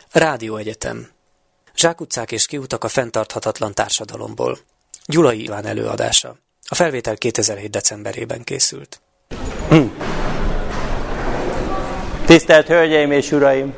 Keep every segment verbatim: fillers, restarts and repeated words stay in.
Rádióegyetem. Zsákutcák és kiutak a fenntarthatatlan társadalomból. Gyulai Iván előadása. A felvétel kétezer-hét decemberében készült. Hm. Tisztelt Hölgyeim és Uraim!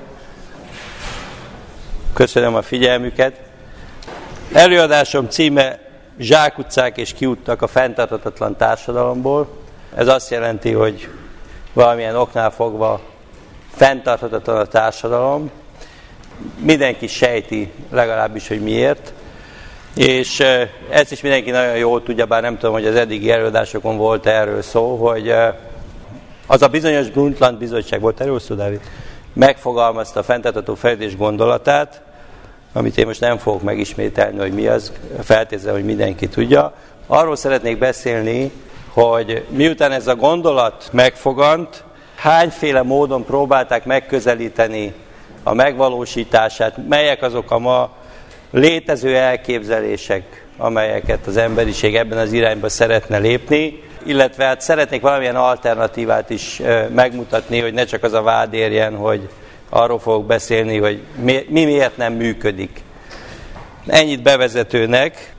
Köszönöm a figyelmüket. Előadásom címe Zsákutcák és kiutak a fenntarthatatlan társadalomból. Ez azt jelenti, hogy valamilyen oknál fogva fenntarthatatlan a társadalom. Mindenki sejti legalábbis, hogy miért. És ezt is mindenki nagyon jól tudja, bár nem tudom, hogy az eddigi előadásokon volt erről szó, hogy az a bizonyos Brundtland bizottság, volt erről szó, Dávid? Megfogalmazta a fenntartható fejlődés gondolatát, amit én most nem fogok megismételni, hogy mi az, feltételezem, hogy mindenki tudja. Arról szeretnék beszélni, hogy miután ez a gondolat megfogant, hányféle módon próbálták megközelíteni a megvalósítását, melyek azok a ma létező elképzelések, amelyeket az emberiség ebben az irányba szeretne lépni, illetve hát szeretnék valamilyen alternatívát is megmutatni, hogy ne csak az a vád érjen, hogy arról fogok beszélni, hogy mi, mi miért nem működik. Ennyit bevezetőnek.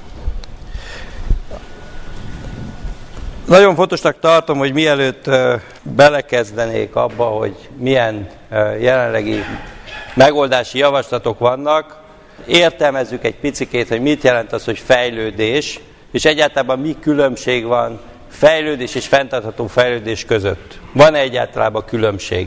Nagyon fontosnak tartom, hogy mielőtt belekezdenék abba, hogy milyen jelenlegi megoldási javaslatok vannak, értelmezzük egy picikét, hogy mit jelent az, hogy fejlődés, és egyáltalán mi különbség van fejlődés és fenntartható fejlődés között. Van-e egyáltalán különbség?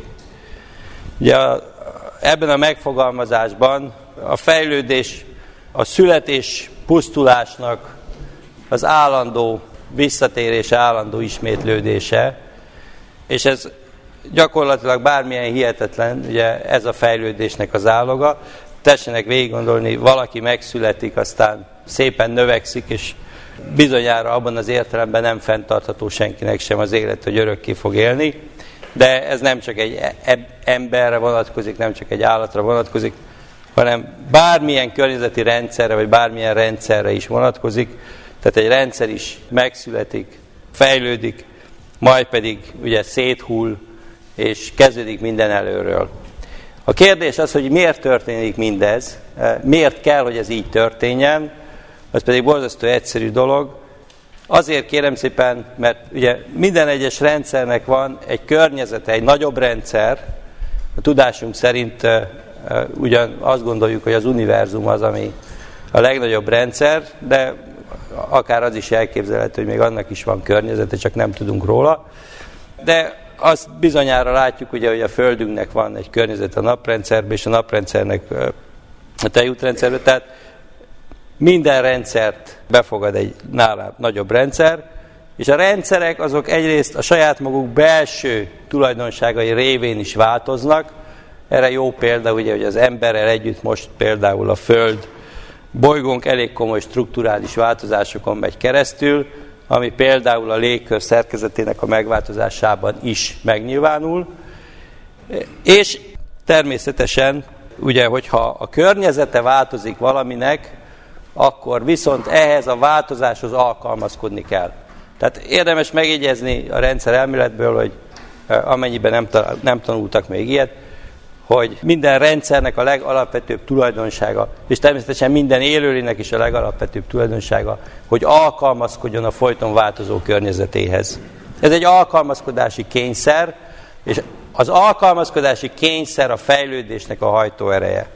Ugye ebben a megfogalmazásban a fejlődés a születés pusztulásnak az állandó visszatérése, állandó ismétlődése, és ez gyakorlatilag bármilyen hihetetlen, ugye ez a fejlődésnek az áloga. Tessenek végig gondolni, valaki megszületik, aztán szépen növekszik, és bizonyára abban az értelemben nem fenntartható senkinek sem az élet, hogy örökké fog élni, de ez nem csak egy emberre vonatkozik, nem csak egy állatra vonatkozik, hanem bármilyen környezeti rendszerre, vagy bármilyen rendszerre is vonatkozik. Tehát egy rendszer is megszületik, fejlődik, majd pedig ugye széthull, és kezdődik minden előről. A kérdés az, hogy miért történik mindez, miért kell, hogy ez így történjen, az pedig borzasztó egyszerű dolog. Azért kérem szépen, mert ugye minden egyes rendszernek van egy környezete, egy nagyobb rendszer. A tudásunk szerint ugyan azt gondoljuk, hogy az univerzum az, ami a legnagyobb rendszer, de akár az is elképzelhető, hogy még annak is van környezete, csak nem tudunk róla. De azt bizonyára látjuk, ugye, hogy a Földünknek van egy környezet a naprendszerben, és a naprendszernek a tejútrendszerben. Tehát minden rendszert befogad egy nálad nagyobb rendszer, és a rendszerek azok egyrészt a saját maguk belső tulajdonságai révén is változnak. Erre jó példa, ugye, hogy az emberrel együtt most például a Föld bolygónk elég komoly strukturális változásokon megy keresztül, ami például a légkör szerkezetének a megváltozásában is megnyilvánul. És természetesen, ugye, hogyha a környezete változik valaminek, akkor viszont ehhez a változáshoz alkalmazkodni kell. Tehát érdemes megjegyezni a rendszer elméletből, hogy amennyiben nem, nem tanultak még ilyet, hogy minden rendszernek a legalapvetőbb tulajdonsága, és természetesen minden élőlénynek is a legalapvetőbb tulajdonsága, hogy alkalmazkodjon a folyton változó környezetéhez. Ez egy alkalmazkodási kényszer, és az alkalmazkodási kényszer a fejlődésnek a hajtóereje.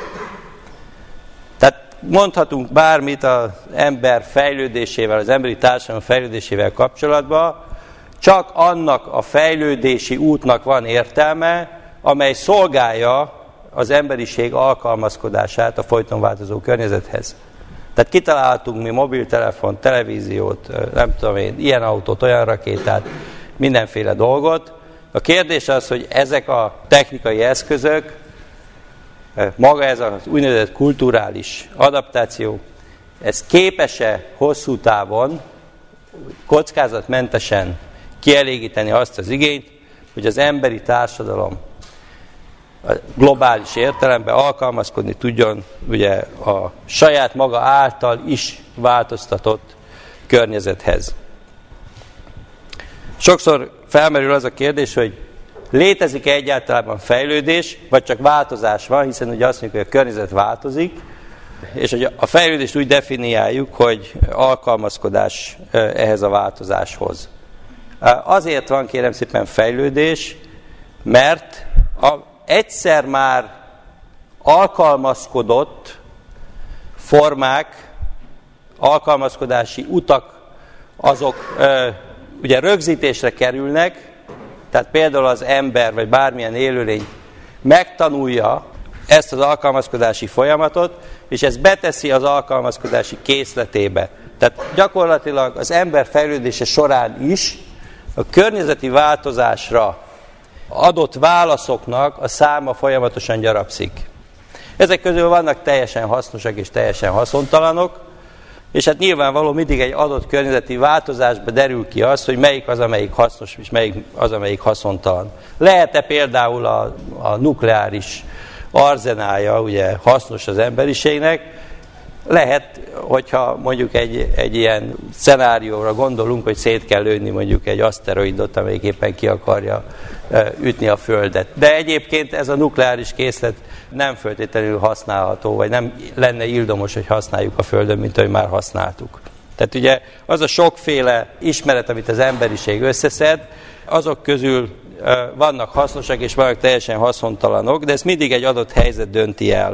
Tehát mondhatunk bármit az ember fejlődésével, az emberi társadalom fejlődésével kapcsolatban, csak annak a fejlődési útnak van értelme, amely szolgálja az emberiség alkalmazkodását a folyton változó környezethez. Tehát kitaláltunk mi mobiltelefont, televíziót, nem tudom én, ilyen autót, olyan rakétát, mindenféle dolgot. A kérdés az, hogy ezek a technikai eszközök, maga ez az úgynevezett kulturális adaptáció, ez képes-e hosszú távon, kockázatmentesen kielégíteni azt az igényt, hogy az emberi társadalom a globális értelemben alkalmazkodni tudjon ugye a saját maga által is változtatott környezethez. Sokszor felmerül az a kérdés, hogy létezik-e egyáltalán fejlődés, vagy csak változás van, hiszen ugye azt mondjuk, hogy a környezet változik, és hogy a fejlődést úgy definiáljuk, hogy alkalmazkodás ehhez a változáshoz. Azért van, kérem szépen, fejlődés, mert a egyszer már alkalmazkodott formák, alkalmazkodási utak, azok ö, ugye rögzítésre kerülnek, tehát például az ember, vagy bármilyen élőlény megtanulja ezt az alkalmazkodási folyamatot, és ezt beteszi az alkalmazkodási készletébe. Tehát gyakorlatilag az ember fejlődése során is a környezeti változásra adott válaszoknak a száma folyamatosan gyarapszik. Ezek közül vannak teljesen hasznosak és teljesen haszontalanok, és hát nyilvánvaló mindig egy adott környezeti változásba derül ki az, hogy melyik az, amelyik hasznos, és melyik az, amelyik haszontalan. Lehet-e például a, a nukleáris arzenálja ugye hasznos az emberiségnek? Lehet, hogyha mondjuk egy, egy ilyen szenárióra gondolunk, hogy szét kell lőni mondjuk egy aszteroidot, amelyik éppen ki akarja ütni a Földet. De egyébként ez a nukleáris készlet nem feltétlenül használható, vagy nem lenne ildomos, hogy használjuk a Földön, mint ahogy már használtuk. Tehát ugye az a sokféle ismeret, amit az emberiség összeszed, azok közül vannak hasznosak és vannak teljesen haszontalanok, de ezt mindig egy adott helyzet dönti el.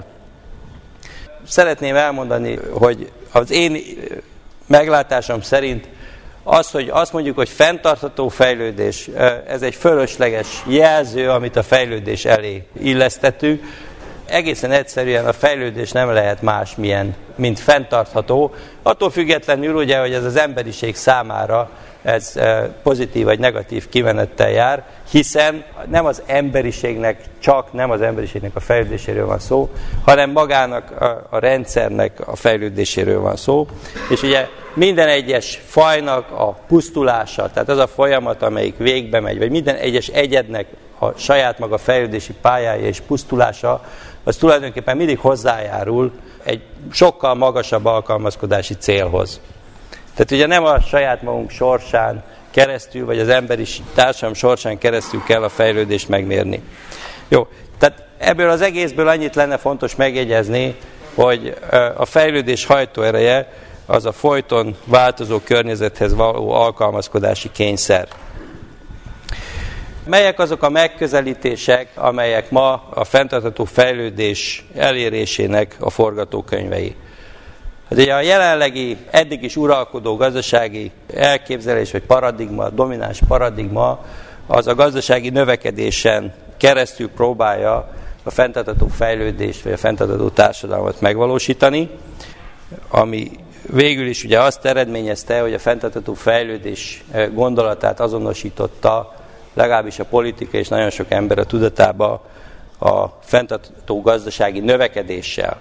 Szeretném elmondani, hogy az én meglátásom szerint az, hogy azt mondjuk, hogy fenntartható fejlődés, ez egy fölösleges jelző, amit a fejlődés elé illesztettünk. Egészen egyszerűen a fejlődés nem lehet másmilyen, mint fenntartható. Attól függetlenül ugye, hogy ez az emberiség számára ez pozitív vagy negatív kimenettel jár, hiszen nem az emberiségnek, csak nem az emberiségnek a fejlődéséről van szó, hanem magának a, a rendszernek a fejlődéséről van szó. És ugye minden egyes fajnak a pusztulása, tehát az a folyamat, amelyik végbe megy, vagy minden egyes egyednek a saját maga fejlődési pályája és pusztulása, az tulajdonképpen mindig hozzájárul egy sokkal magasabb alkalmazkodási célhoz. Tehát ugye nem a saját magunk sorsán keresztül, vagy az emberi társadalom sorsán keresztül kell a fejlődést megmérni. Jó, tehát ebből az egészből annyit lenne fontos megjegyezni, hogy a fejlődés hajtóereje az a folyton változó környezethez való alkalmazkodási kényszer. Melyek azok a megközelítések, amelyek ma a fenntartható fejlődés elérésének a forgatókönyvei? Hát ugye a jelenlegi, eddig is uralkodó gazdasági elképzelés, vagy paradigma, domináns paradigma, az a gazdasági növekedésen keresztül próbálja a fenntartható fejlődést, vagy a fenntartható társadalmat megvalósítani, ami végül is ugye azt eredményezte, hogy a fenntartható fejlődés gondolatát azonosította legalábbis a politika és nagyon sok ember a tudatába a fenntartható gazdasági növekedéssel.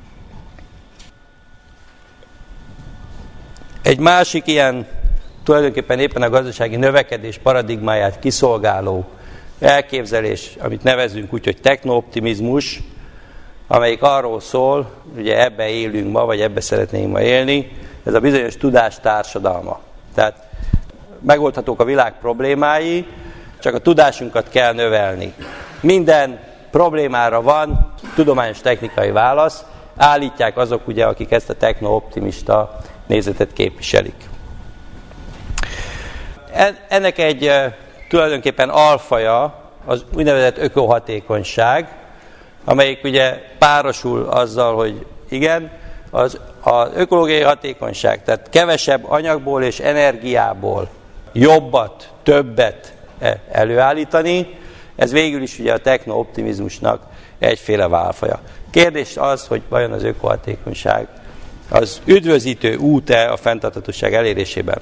Egy másik ilyen, tulajdonképpen éppen a gazdasági növekedés paradigmáját kiszolgáló elképzelés, amit nevezünk úgy, hogy technooptimizmus, amelyik arról szól, ugye ebbe élünk ma, vagy ebbe szeretnénk ma élni, ez a bizonyos tudás társadalma. Tehát megoldhatók a világ problémái, csak a tudásunkat kell növelni. Minden problémára van tudományos technikai válasz, állítják azok, ugye, akik ezt a techno-optimista nézetet képviselik. Ennek egy tulajdonképpen alfaja az úgynevezett ökohatékonyság, amelyik ugye párosul azzal, hogy igen, az, az ökológiai hatékonyság, tehát kevesebb anyagból és energiából jobbat, többet előállítani, ez végül is ugye a techno-optimizmusnak egyféle válfaja. Kérdés az, hogy vajon az ökohatékonyság az üdvözítő út-e a fenntarthatóság elérésében.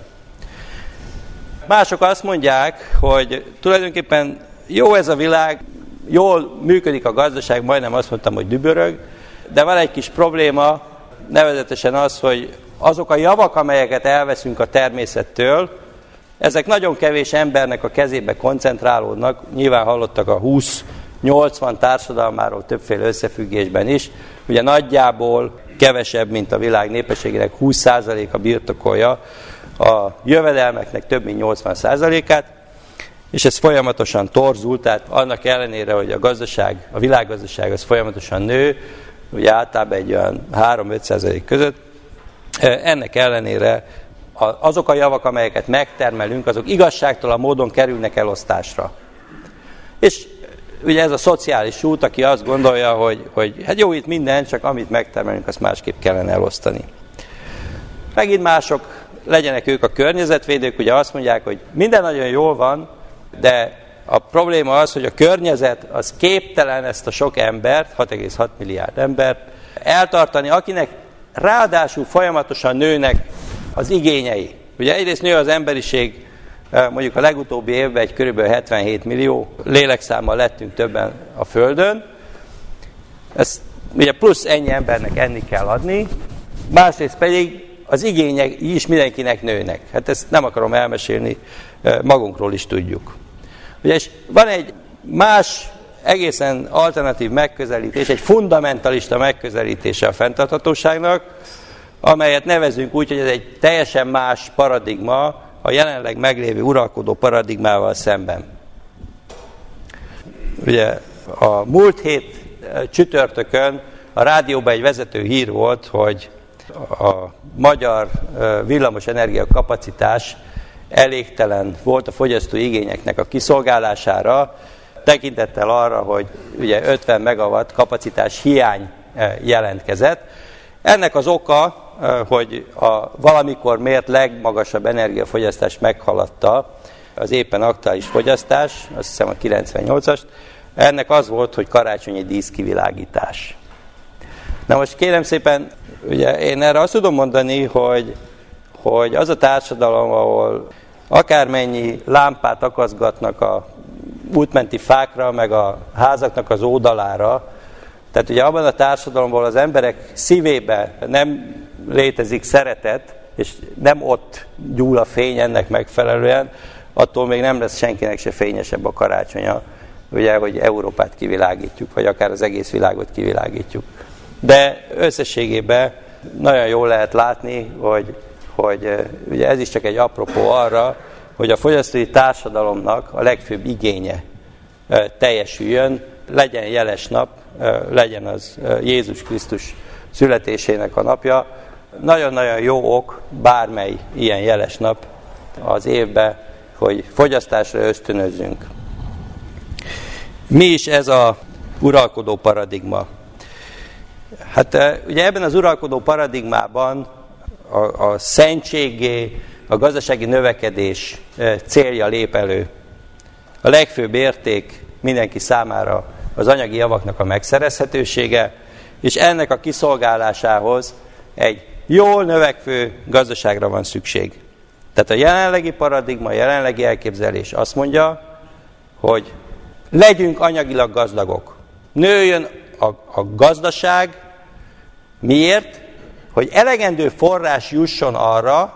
Mások azt mondják, hogy tulajdonképpen jó ez a világ, jól működik a gazdaság, majdnem azt mondtam, hogy dübörög, de van egy kis probléma, nevezetesen az, hogy azok a javak, amelyeket elveszünk a természettől, ezek nagyon kevés embernek a kezébe koncentrálódnak, nyilván hallottak a húsz-nyolcvan társadalmáról többféle összefüggésben is, ugye nagyjából kevesebb, mint a világ népességének húsz százaléka birtokolja a jövedelmeknek több mint nyolcvan százalékát, és ez folyamatosan torzul, tehát annak ellenére, hogy a gazdaság, a világgazdaság az folyamatosan nő, ugye általában egy olyan három-öt százalék között, ennek ellenére azok a javak, amelyeket megtermelünk, azok igazságtalan módon kerülnek elosztásra. És ugye ez a szociális út, aki azt gondolja, hogy, hogy hát jó, itt minden, csak amit megtermelünk, azt másképp kellene elosztani. Megint mások, legyenek ők a környezetvédők, ugye azt mondják, hogy minden nagyon jól van, de a probléma az, hogy a környezet az képtelen ezt a sok embert, hat egész hat milliárd embert eltartani, akinek ráadásul folyamatosan nőnek az igényei. Ugye egyrészt nő az emberiség, mondjuk a legutóbbi évben egy kb. hetvenhét millió lélekszámmal lettünk többen a Földön. Ezt ugye plusz ennyi embernek enni kell adni, másrészt pedig az igényei is mindenkinek nőnek. Hát ezt nem akarom elmesélni, magunkról is tudjuk. Ugye, és van egy más, egészen alternatív megközelítés, egy fundamentalista megközelítése a fenntarthatóságnak, amelyet nevezünk úgy, hogy ez egy teljesen más paradigma a jelenleg meglévő uralkodó paradigmával szemben. Ugye a múlt hét csütörtökön a rádióban egy vezető hír volt, hogy a magyar villamosenergia kapacitás elégtelen volt a fogyasztói igényeknek a kiszolgálására, tekintettel arra, hogy ugye ötven megawatt kapacitás hiány jelentkezett. Ennek az oka, hogy a valamikor mért legmagasabb energiafogyasztás meghaladta az éppen aktuális fogyasztás, azt hiszem a kilencvennyolcast, ennek az volt, hogy karácsonyi díszkivilágítás. Na most kérem szépen, ugye én erre azt tudom mondani, hogy, hogy az a társadalom, ahol akármennyi lámpát akaszgatnak a útmenti fákra, meg a házaknak az oldalára, tehát ugye abban a társadalomból az emberek szívébe nem létezik szeretet, és nem ott gyúl a fény ennek megfelelően, attól még nem lesz senkinek se fényesebb a karácsonya, ugye, hogy Európát kivilágítjuk, vagy akár az egész világot kivilágítjuk. De összességében nagyon jól lehet látni, hogy, hogy ugye ez is csak egy apropó arra, hogy a fogyasztói társadalomnak a legfőbb igénye teljesüljön, legyen jeles nap, legyen az Jézus Krisztus születésének a napja. Nagyon-nagyon jó ok bármely ilyen jeles nap az évben, hogy fogyasztásra ösztönözzünk. Mi is ez a uralkodó paradigma? Hát ugye ebben az uralkodó paradigmában a, a szentségé, a gazdasági növekedés célja lép elő. A legfőbb érték mindenki számára az anyagi javaknak a megszerezhetősége, és ennek a kiszolgálásához egy jól növekvő gazdaságra van szükség. Tehát a jelenlegi paradigma, a jelenlegi elképzelés azt mondja, hogy legyünk anyagilag gazdagok. Nőjön a, a gazdaság. Miért? Hogy elegendő forrás jusson arra,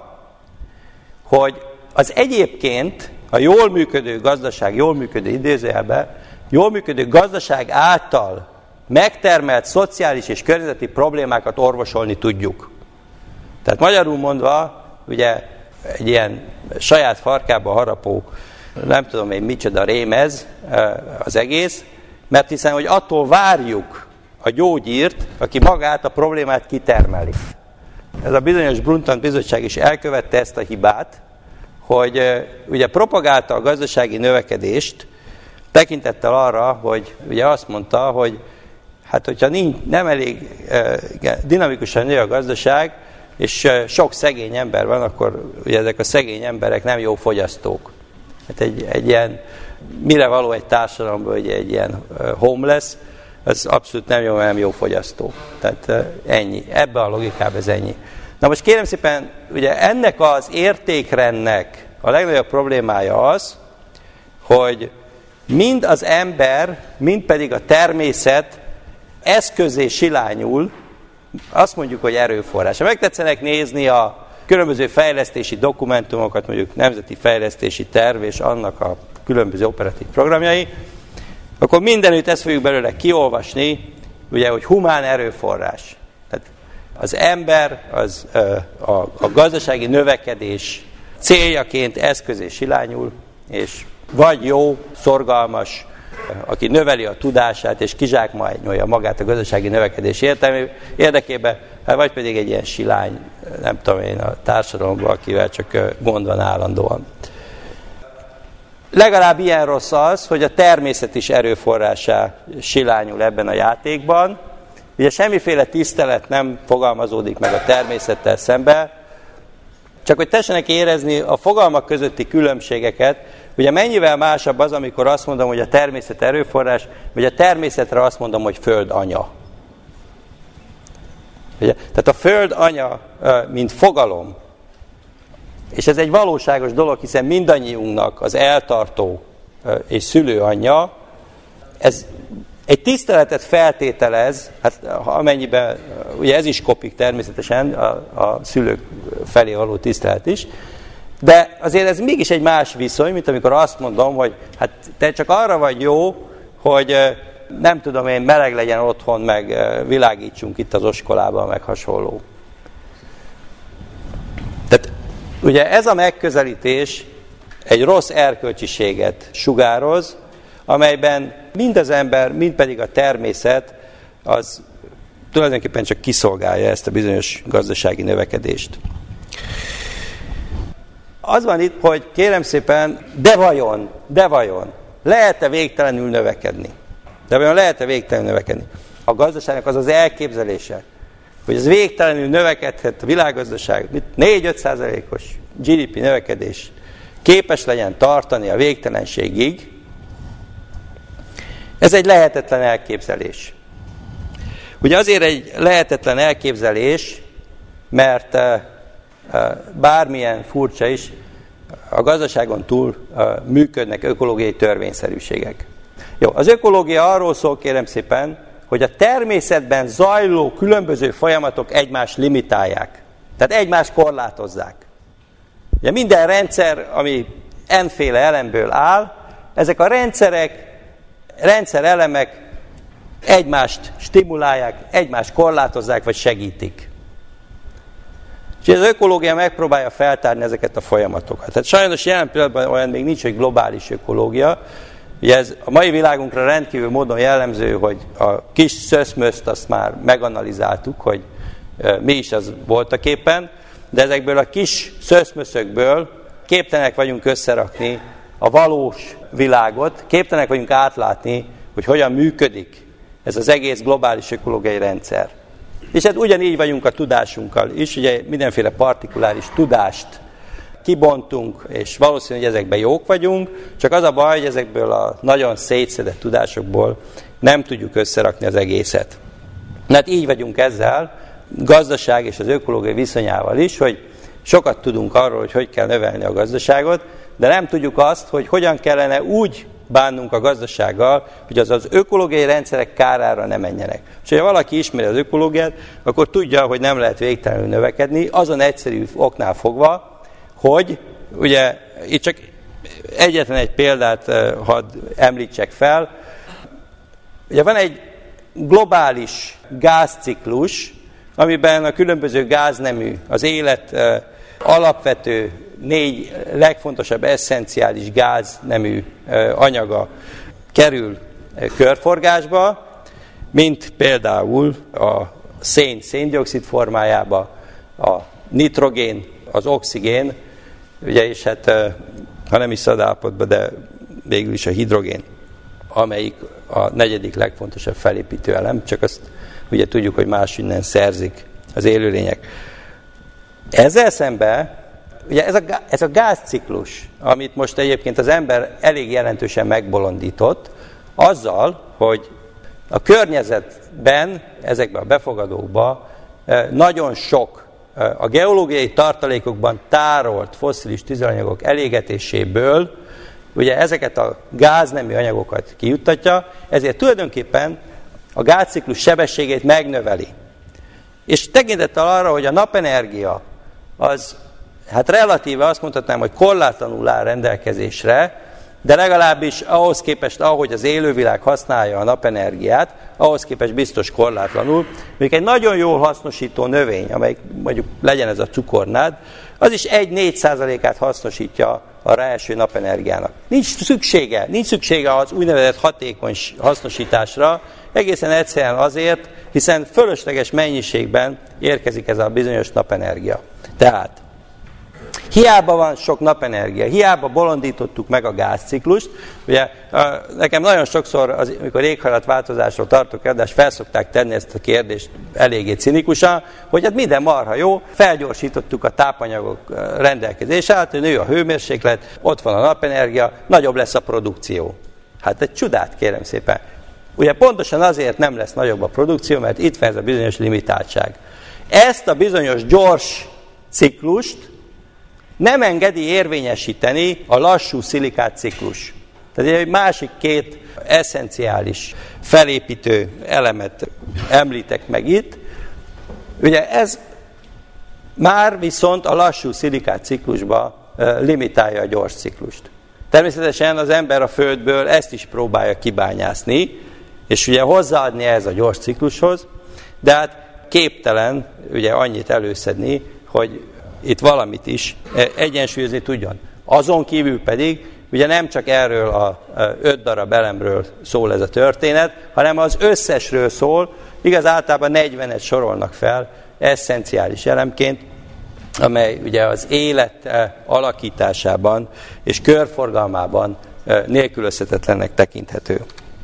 hogy az egyébként a jól működő gazdaság, jól működő idézőjelben, jól működő gazdaság által megtermelt szociális és környezeti problémákat orvosolni tudjuk. Tehát magyarul mondva, ugye egy ilyen saját farkába harapó, nem tudom én micsoda rém ez az egész, mert hiszen, hogy attól várjuk a gyógyírt, aki magát a problémát kitermeli. Ez a bizonyos Brundtland bizottság is elkövette ezt a hibát, hogy ugye propagálta a gazdasági növekedést, tekintettel arra, hogy ugye azt mondta, hogy hát hogyha nincs, nem elég e, dinamikusan nő a gazdaság, és e, sok szegény ember van, akkor ugye ezek a szegény emberek nem jó fogyasztók. Hát egy, egy ilyen, mire való egy társadalomban, hogy egy ilyen homeless, az abszolút nem jó, nem jó fogyasztó. Tehát e, ennyi. Ebben a logikában ez ennyi. Na most kérem szépen, ugye ennek az értékrendnek a legnagyobb problémája az, hogy mind az ember, mind pedig a természet eszközé silányul, azt mondjuk, hogy erőforrás. Ha megtetszenek nézni a különböző fejlesztési dokumentumokat, mondjuk Nemzeti Fejlesztési Terv és annak a különböző operatív programjai, akkor mindenütt ezt fogjuk belőle kiolvasni, ugye, hogy humán erőforrás. Tehát az ember az a, a gazdasági növekedés céljaként eszközé silányul, és vagy jó, szorgalmas, aki növeli a tudását és kizsákmányolja magát a gazdasági növekedés érdekében, vagy pedig egy ilyen silány, nem tudom én, a társadalomban, akivel csak gond van állandóan. Legalább ilyen rossz az, hogy a természet is erőforrásá silányul ebben a játékban. Ugye semmiféle tisztelet nem fogalmazódik meg a természettel szemben, csak hogy tessenek érezni a fogalmak közötti különbségeket. Ugye mennyivel másabb az, amikor azt mondom, hogy a természet erőforrás, vagy a természetre azt mondom, hogy föld anya. Ugye? Tehát a föld anya, mint fogalom, és ez egy valóságos dolog, hiszen mindannyiunknak az eltartó és szülő anyja, ez egy tiszteletet feltételez, hát amennyiben, ugye ez is kopik természetesen, a, a szülők felé való tisztelet is, de azért ez mégis egy más viszony, mint amikor azt mondom, hogy hát te csak arra vagy jó, hogy nem tudom én, meleg legyen otthon, meg világítsunk itt az oskolában, meg hasonló. Tehát ugye ez a megközelítés egy rossz erkölcsiséget sugároz, amelyben mind az ember, mind pedig a természet az tulajdonképpen csak kiszolgálja ezt a bizonyos gazdasági növekedést. Az van itt, hogy kérem szépen, de vajon, de vajon, lehet-e végtelenül növekedni? De vajon lehet-e végtelenül növekedni? A gazdaságnak az az elképzelése, hogy ez végtelenül növekedhet a világgazdaság, négy-öt százalékos gé dé pé növekedés képes legyen tartani a végtelenségig. Ez egy lehetetlen elképzelés. Ugye azért egy lehetetlen elképzelés, mert bármilyen furcsa is, a gazdaságon túl működnek ökológiai törvényszerűségek. Jó, az ökológia arról szól, kérem szépen, hogy a természetben zajló különböző folyamatok egymást limitálják. Tehát egymást korlátozzák. Ugye minden rendszer, ami n-féle elemből áll, ezek a rendszerek, rendszerelemek egymást stimulálják, egymást korlátozzák, vagy segítik. És az ökológia megpróbálja feltárni ezeket a folyamatokat. Tehát sajnos jelen pillanatban olyan még nincs, hogy globális ökológia. Ugye ez a mai világunkra rendkívül módon jellemző, hogy a kis szöszmöszt azt már meganalizáltuk, hogy mi is az voltaképpen, de ezekből a kis szöszmöszökből képtelenek vagyunk összerakni a valós világot, képtelenek vagyunk átlátni, hogy hogyan működik ez az egész globális ökológiai rendszer. És hát ugyanígy vagyunk a tudásunkkal is, ugye mindenféle partikuláris tudást kibontunk, és valószínű, hogy ezekben jók vagyunk, csak az a baj, hogy ezekből a nagyon szétszedett tudásokból nem tudjuk összerakni az egészet. Na hát így vagyunk ezzel, gazdaság és az ökológiai viszonyával is, hogy sokat tudunk arról, hogy hogy kell növelni a gazdaságot, de nem tudjuk azt, hogy hogyan kellene úgy bánnunk a gazdasággal, hogy az az ökológiai rendszerek kárára ne menjenek. És ha valaki ismeri az ökológiát, akkor tudja, hogy nem lehet végtelenül növekedni, azon egyszerű oknál fogva, hogy ugye itt csak egyetlen egy példát hadd említsek fel. Ugye van egy globális gázciklus, amiben a különböző gáznemű, az élet alapvető négy legfontosabb esszenciális gáznemű anyaga kerül körforgásba, mint például a szén széndioxid formájába, a nitrogén, az oxigén, ugye, és hát ha nem is szadállapotban, de végül is a hidrogén, amelyik a negyedik legfontosabb felépítő elem, csak azt ugye tudjuk, hogy másinnen szerzik az élőlények. Ezzel szemben, ugye ez a, ez a gázciklus, amit most egyébként az ember elég jelentősen megbolondított, azzal, hogy a környezetben, ezekben a befogadókban nagyon sok a geológiai tartalékokban tárolt fosszilis tüzelőanyagok elégetéséből, ugye ezeket a gáznemű anyagokat kijuttatja, ezért tulajdonképpen a gázciklus sebességét megnöveli. És tekintettel arra, hogy a napenergia az, hát relatíve azt mondhatnám, hogy korlátlanul áll rendelkezésre, de legalábbis ahhoz képest, ahogy az élővilág használja a napenergiát, ahhoz képest biztos korlátlanul. Még egy nagyon jól hasznosító növény, amely mondjuk legyen ez a cukornád, az is egy-négy százalékát hasznosítja a ráeső napenergiának. Nincs szüksége, nincs szüksége az úgynevezett hatékony hasznosításra, egészen egyszerűen azért, hiszen fölösleges mennyiségben érkezik ez a bizonyos napenergia. Tehát hiába van sok napenergia, hiába bolondítottuk meg a gázciklust. Ugye nekem nagyon sokszor, az, amikor éghajlatváltozásról tartok előadást, felszokták tenni ezt a kérdést eléggé cinikusan, hogy hát minden marha jó, felgyorsítottuk a tápanyagok rendelkezését, nő a hőmérséklet, ott van a napenergia, nagyobb lesz a produkció. Hát egy csodát, kérem szépen. Ugye pontosan azért nem lesz nagyobb a produkció, mert itt van ez a bizonyos limitáltság. Ezt a bizonyos gyors ciklust nem engedi érvényesíteni a lassú szilikát ciklus. Tehát egy másik két eszenciális felépítő elemet említek meg itt. Ugye ez már viszont a lassú szilikát ciklusba limitálja a gyors ciklust. Természetesen az ember a Földből ezt is próbálja kibányászni, és ugye hozzáadni ez a gyors ciklushoz, de hát képtelen ugye annyit előszedni, hogy itt valamit is egyensúlyozni tudjon. Azon kívül pedig ugye nem csak erről a öt darab elemről szól ez a történet, hanem az összesről szól, igaz általában negyvenet sorolnak fel esszenciális elemként, amely ugye az élet alakításában és körforgalmában nélkülözhetetlennek tekinthető.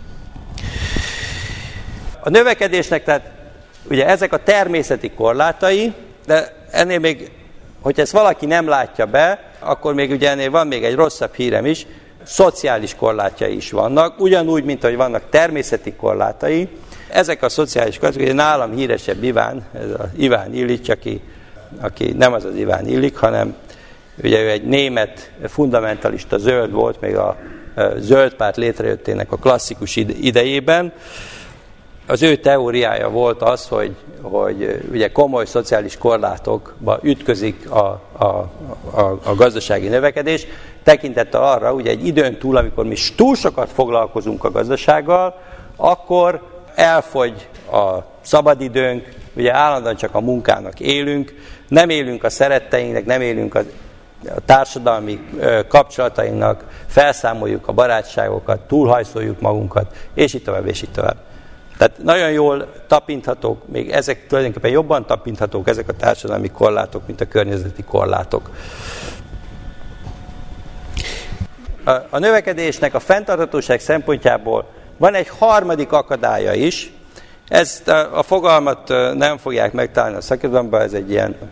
A növekedésnek tehát ugye ezek a természeti korlátai, de ennél még, hogyha ezt valaki nem látja be, akkor még ugye ennél van még egy rosszabb hírem is, szociális korlátjai is vannak, ugyanúgy, mint ahogy vannak természeti korlátai. Ezek a szociális korlátok, ugye nálam híresebb Iván, ez az Iván Illich, aki, aki nem az az Iván Illich, hanem ugye ő egy német fundamentalista zöld volt, még a zöld párt létrejöttének a klasszikus idejében. Az ő teóriája volt az, hogy, hogy ugye komoly szociális korlátokba ütközik a, a, a, a gazdasági növekedés, tekintettel arra, ugye egy időn túl, amikor mi túl sokat foglalkozunk a gazdasággal, akkor elfogy a szabadidőnk, ugye állandóan csak a munkának élünk, nem élünk a szeretteinknek, nem élünk a, a társadalmi kapcsolatainknak, felszámoljuk a barátságokat, túlhajszoljuk magunkat, és így tovább, és így tovább. Tehát nagyon jól tapinthatók, még ezek tulajdonképpen jobban tapinthatók ezek a társadalmi korlátok, mint a környezeti korlátok. A, a növekedésnek a fenntarthatóság szempontjából van egy harmadik akadálya is. Ezt a, a fogalmat nem fogják megtalálni a szakirodalomban, ez egy ilyen,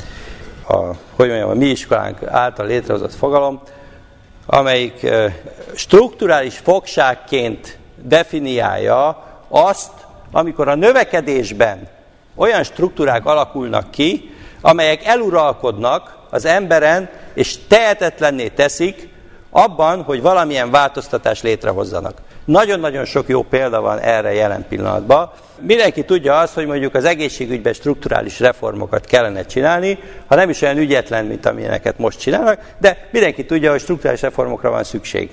a, hogy mondjam, a mi iskolánk által létrehozott fogalom, amelyik strukturális fogságként definiálja azt, amikor a növekedésben olyan struktúrák alakulnak ki, amelyek eluralkodnak az emberen, és tehetetlenné teszik abban, hogy valamilyen változtatást létrehozzanak. Nagyon-nagyon sok jó példa van erre jelen pillanatban. Mindenki tudja azt, hogy mondjuk az egészségügyben strukturális reformokat kellene csinálni, ha nem is olyan ügyetlen, mint amilyeneket most csinálnak, de mindenki tudja, hogy strukturális reformokra van szükség.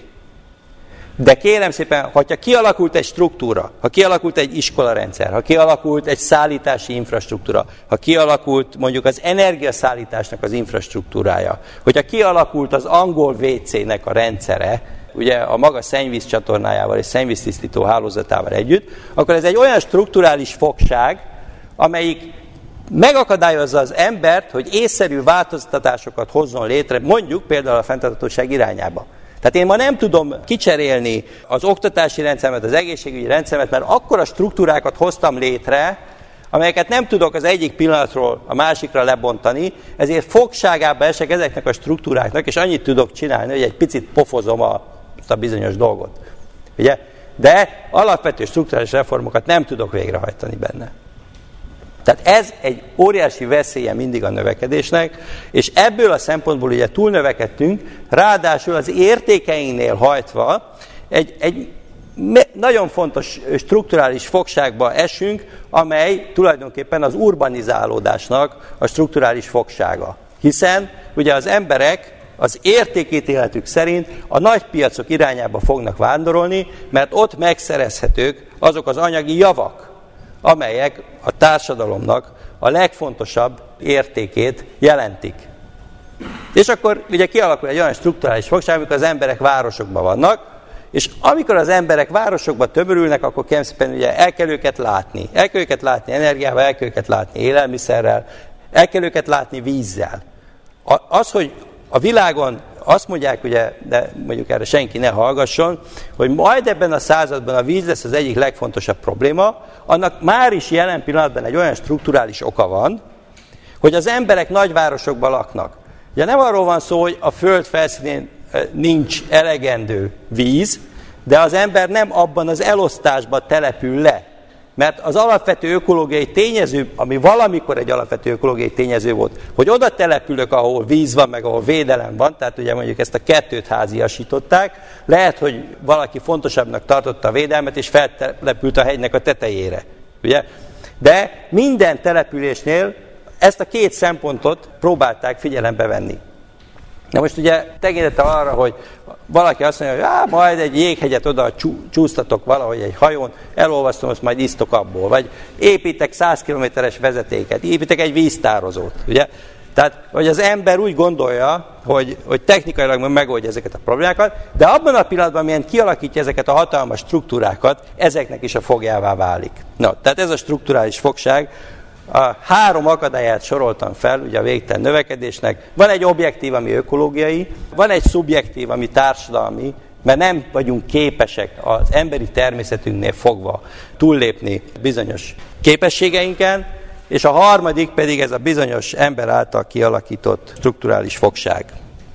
De kérem szépen, hogyha kialakult egy struktúra, ha kialakult egy iskolarendszer, ha kialakult egy szállítási infrastruktúra, ha kialakult mondjuk az energiaszállításnak az infrastruktúrája, hogyha kialakult az angol vé cének a rendszere, ugye a maga szennyvíz csatornájával és szennyvíztisztító hálózatával együtt, akkor ez egy olyan strukturális fogság, amelyik megakadályozza az embert, hogy észszerű változtatásokat hozzon létre, mondjuk például a fenntarthatóság irányába. Tehát én ma nem tudom kicserélni az oktatási rendszeremet, az egészségügyi rendszeremet, mert akkora struktúrákat hoztam létre, amelyeket nem tudok az egyik pillanatról a másikra lebontani, ezért fogságába esek ezeknek a struktúráknak, és annyit tudok csinálni, hogy egy picit pofozom a, azt a bizonyos dolgot. Ugye? De alapvető strukturális reformokat nem tudok végrehajtani benne. Tehát ez egy óriási veszélye mindig a növekedésnek, és ebből a szempontból ugye túlnövekedtünk, ráadásul az értékeinknél hajtva egy, egy nagyon fontos strukturális fogságba esünk, amely tulajdonképpen az urbanizálódásnak a strukturális fogsága. Hiszen ugye az emberek az értékítéletük szerint a nagy piacok irányába fognak vándorolni, mert ott megszerezhetők azok az anyagi javak, amelyek a társadalomnak a legfontosabb értékét jelentik. És akkor ugye kialakul egy olyan strukturális fogság, amikor az emberek városokban vannak, és amikor az emberek városokban tömörülnek, akkor kérem ugye el kell őket látni. El kell őket látni energiával, el kell őket látni élelmiszerrel, el kell őket látni vízzel. Az, hogy a világon azt mondják, ugye, de mondjuk erre senki ne hallgasson, hogy majd ebben a században a víz lesz az egyik legfontosabb probléma, annak már is jelen pillanatban egy olyan strukturális oka van, hogy az emberek nagyvárosokban laknak. Ugye nem arról van szó, hogy a föld felszínén nincs elegendő víz, de az ember nem abban az elosztásban települ le. Mert az alapvető ökológiai tényező, ami valamikor egy alapvető ökológiai tényező volt, hogy oda települök, ahol víz van, meg ahol védelem van, tehát ugye mondjuk ezt a kettőt háziasították, lehet, hogy valaki fontosabbnak tartotta a védelmet, és feltelepült a hegynek a tetejére. Ugye? De minden településnél ezt a két szempontot próbálták figyelembe venni. Na most ugye tekintettel arra, hogy valaki azt mondja, hogy á, majd egy jéghegyet oda csúsztatok valahogy egy hajón, elolvasztom, azt majd isztok abból. Vagy építek száz kilométeres vezetéket, építek egy víztározót. Ugye? Tehát, hogy az ember úgy gondolja, hogy, hogy technikailag megoldja ezeket a problémákat, de abban a pillanatban, milyen kialakítja ezeket a hatalmas struktúrákat, ezeknek is a fogjává válik. Na, tehát ez a strukturális fogság. A három akadályát soroltam fel, ugye a végtelen növekedésnek. Van egy objektív, ami ökológiai, van egy szubjektív, ami társadalmi, mert nem vagyunk képesek az emberi természetünknél fogva túllépni bizonyos képességeinken, és a harmadik pedig ez a bizonyos ember által kialakított strukturális fogság.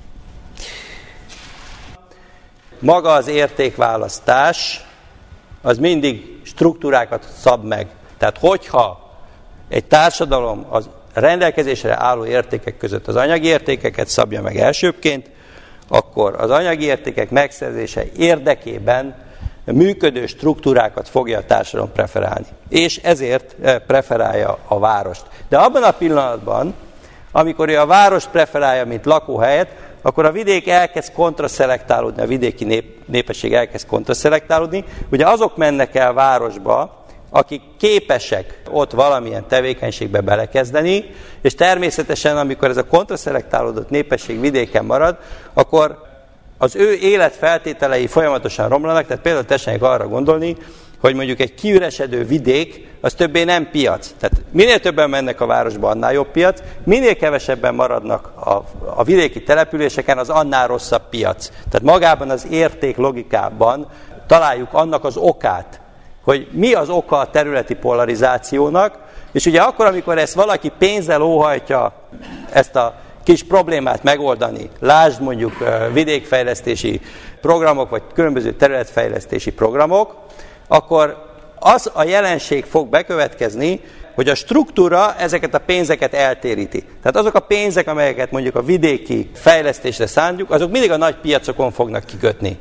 Maga az értékválasztás, az mindig struktúrákat szab meg. Tehát hogyha egy társadalom az rendelkezésre álló értékek között az anyagi értékeket szabja meg elsőbbként, akkor az anyagi értékek megszerzése érdekében működő struktúrákat fogja a társadalom preferálni. És ezért preferálja a várost. De abban a pillanatban, amikor ő a város preferálja, mint lakóhelyet, akkor a vidék elkezd kontraszelektálódni, a vidéki nép, népesség elkezd kontraszelektálódni. Ugye azok mennek el városba, akik képesek ott valamilyen tevékenységbe belekezdeni, és természetesen, amikor ez a kontraszelektálódott népesség vidéken marad, akkor az ő életfeltételei folyamatosan romlanak, tehát például tessenek arra gondolni, hogy mondjuk egy kiüresedő vidék, az többé nem piac. Tehát minél többen mennek a városba, annál jobb piac, minél kevesebben maradnak a, a vidéki településeken, az annál rosszabb piac. Tehát magában az érték logikában találjuk annak az okát, hogy mi az oka a területi polarizációnak, és ugye akkor, amikor ezt valaki pénzzel óhajtja ezt a kis problémát megoldani, lásd mondjuk vidékfejlesztési programok, vagy különböző területfejlesztési programok, akkor az a jelenség fog bekövetkezni, hogy a struktúra ezeket a pénzeket eltéríti. Tehát azok a pénzek, amelyeket mondjuk a vidéki fejlesztésre szántjuk, azok mindig a nagy piacokon fognak kikötni.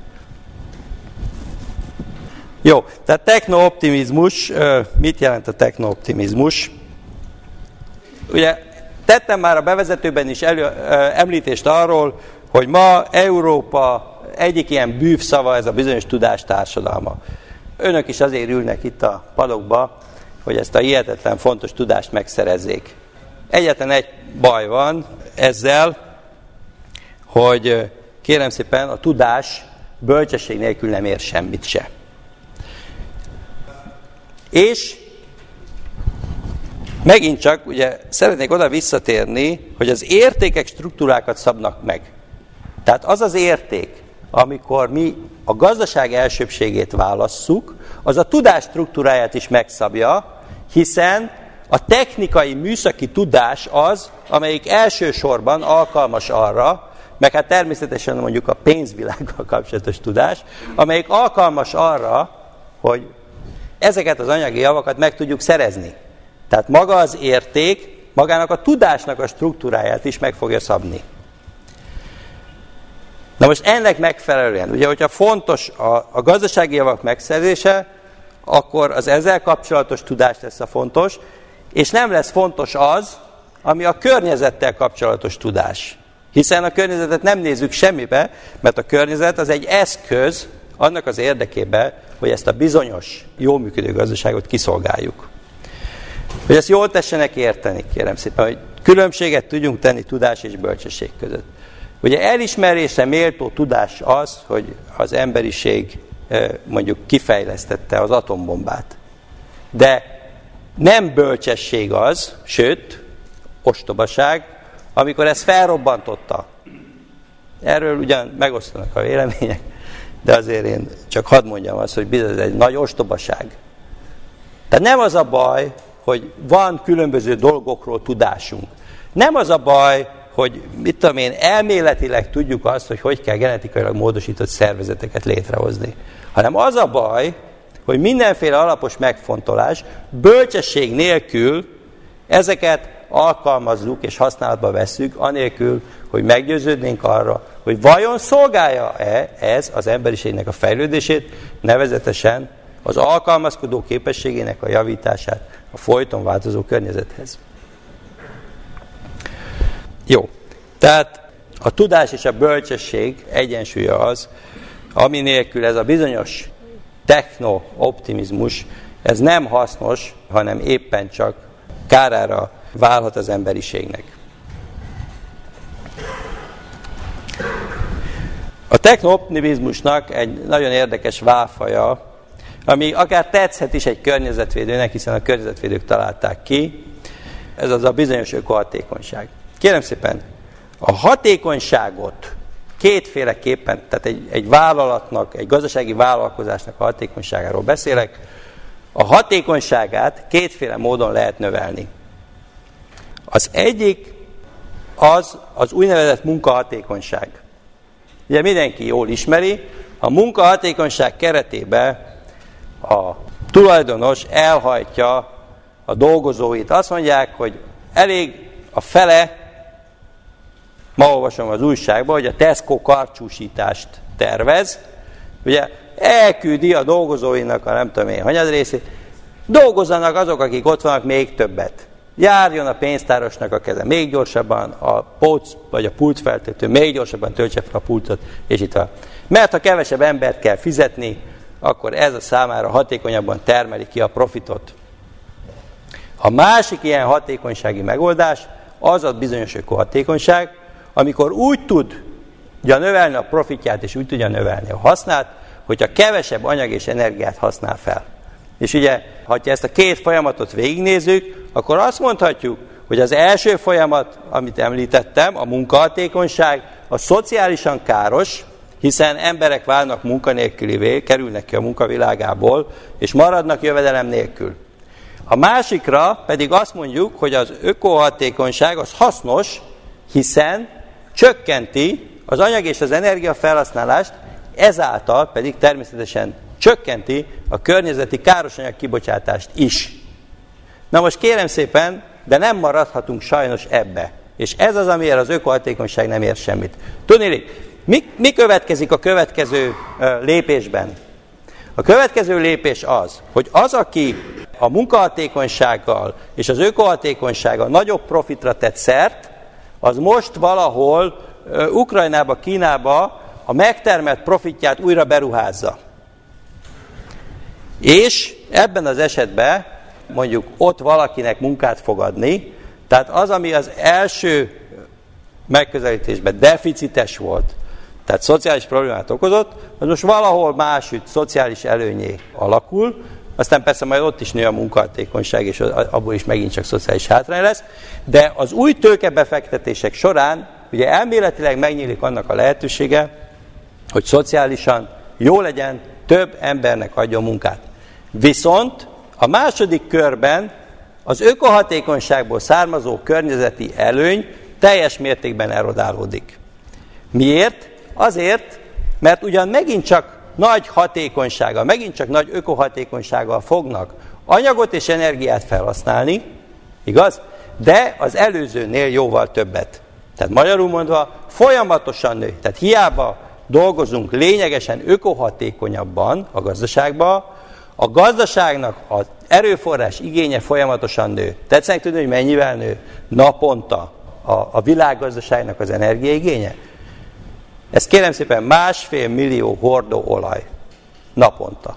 Jó, tehát technooptimizmus, mit jelent a technooptimizmus? Ugye tettem már a bevezetőben is elő, említést arról, hogy ma Európa egyik ilyen bűvszava ez a bizonyos tudástársadalma. Önök is azért ülnek itt a padokba, hogy ezt a hihetetlen fontos tudást megszerezzék. Egyetlen egy baj van ezzel, hogy kérem szépen a tudás bölcsesség nélkül nem ér semmit se. És megint csak ugye szeretnék oda visszatérni, hogy az értékek struktúrákat szabnak meg. Tehát az az érték, amikor mi a gazdaság elsőbbségét válasszuk, az a tudás struktúráját is megszabja, hiszen a technikai, műszaki tudás az, amelyik elsősorban alkalmas arra, meg hát természetesen mondjuk a pénzvilággal kapcsolatos tudás, amelyik alkalmas arra, hogy ezeket az anyagi javakat meg tudjuk szerezni. Tehát maga az érték, magának a tudásnak a struktúráját is meg fogja szabni. Na most ennek megfelelően, ugye, hogyha fontos a, a gazdasági javak megszerzése, akkor az ezzel kapcsolatos tudás lesz a fontos, és nem lesz fontos az, ami a környezettel kapcsolatos tudás. Hiszen a környezetet nem nézzük semmibe, mert a környezet az egy eszköz annak az érdekében, hogy ezt a bizonyos, jól működő gazdaságot kiszolgáljuk. Hogy ezt jól tessenek érteni, kérem szépen, hogy különbséget tudjunk tenni tudás és bölcsesség között. Ugye elismerésre méltó tudás az, hogy az emberiség mondjuk kifejlesztette az atombombát. De nem bölcsesség az, sőt, ostobaság, amikor ezt felrobbantotta. Erről ugyan megosztanak a vélemények, de azért én csak hadd mondjam azt, hogy bizony ez egy nagy ostobaság. Tehát nem az a baj, hogy van különböző dolgokról tudásunk. Nem az a baj, hogy mit tudom én, elméletileg tudjuk azt, hogy hogy kell genetikailag módosított szervezeteket létrehozni. Hanem az a baj, hogy mindenféle alapos megfontolás, bölcsesség nélkül ezeket alkalmazzuk és használatba vesszük, anélkül, hogy meggyőződnénk arra, hogy vajon szolgálja-e ez az emberiségnek a fejlődését, nevezetesen az alkalmazkodó képességének a javítását a folyton változó környezethez. Jó, tehát a tudás és a bölcsesség egyensúlya az, ami nélkül ez a bizonyos techno-optimizmus, ez nem hasznos, hanem éppen csak kárára válhat az emberiségnek. A techno-optimizmusnak egy nagyon érdekes válfaja, ami akár tetszhet is egy környezetvédőnek, hiszen a környezetvédők találták ki, ez az a bizonyos ökohatékonyság. Kérem szépen, a hatékonyságot kétféleképpen, tehát egy, egy vállalatnak, egy gazdasági vállalkozásnak a hatékonyságáról beszélek, a hatékonyságát kétféle módon lehet növelni. Az egyik az az úgynevezett munkahatékonyság. Ugye mindenki jól ismeri, a munkahatékonyság keretében a tulajdonos elhajtja a dolgozóit. Azt mondják, hogy elég a fele, ma olvasom az újságban, hogy a Tesco karcsúsítást tervez, ugye elküldi a dolgozóinak a nem tudom én hanyad részét, dolgozzanak azok, akik ott vannak még többet. Járjon a pénztárosnak a keze még gyorsabban, a polc vagy a pultfeltöltő még gyorsabban töltse fel a pultot, és itt van. Mert ha kevesebb embert kell fizetni, akkor ez a számára hatékonyabban termeli ki a profitot. A másik ilyen hatékonysági megoldás az a bizonyos ökohatékonyság, amikor úgy tudja növelni a profitját, és úgy tudja növelni a hasznát, hogyha kevesebb anyag és energiát használ fel. És ugye, ha ezt a két folyamatot végignézzük, akkor azt mondhatjuk, hogy az első folyamat, amit említettem, a munkahatékonyság, a szociálisan káros, hiszen emberek válnak munkanélkülivé, kerülnek ki a munkavilágából, és maradnak jövedelem nélkül. A másikra pedig azt mondjuk, hogy az ökohatékonyság az hasznos, hiszen csökkenti az anyag és az energia felhasználást, ezáltal pedig természetesen csökkenti a környezeti károsanyag kibocsátást is. Na most kérem szépen, de nem maradhatunk sajnos ebbe. És ez az, amiért az ökohatékonyság nem ér semmit. Tudnélik, mi, mi következik a következő uh, lépésben? A következő lépés az, hogy az, aki a munkahatékonysággal és az ökohatékonysággal nagyobb profitra tett szert, az most valahol uh, Ukrajnába, Kínába a megtermelt profitját újra beruházza. És ebben az esetben mondjuk ott valakinek munkát fog adni, tehát az, ami az első megközelítésben deficites volt, tehát szociális problémát okozott, az most valahol másütt szociális előnyé alakul, aztán persze majd ott is nő a munkahatékonyság, és abból is megint csak szociális hátrány lesz, de az új tőkebefektetések során ugye elméletileg megnyílik annak a lehetősége, hogy szociálisan jó legyen, több embernek adjon munkát. Viszont a második körben az ökohatékonyságból származó környezeti előny teljes mértékben erodálódik. Miért? Azért, mert ugyan megint csak nagy hatékonysággal, megint csak nagy ökohatékonysággal fognak anyagot és energiát felhasználni, igaz? De az előzőnél jóval többet. Tehát magyarul mondva folyamatosan nő. Tehát hiába dolgozunk lényegesen ökohatékonyabban a gazdaságban, a gazdaságnak az erőforrás igénye folyamatosan nő. Tetszenek tudni, hogy mennyivel nő? Naponta a, a világgazdaságnak az energiaigénye? Ez kérem szépen másfél millió hordó olaj naponta.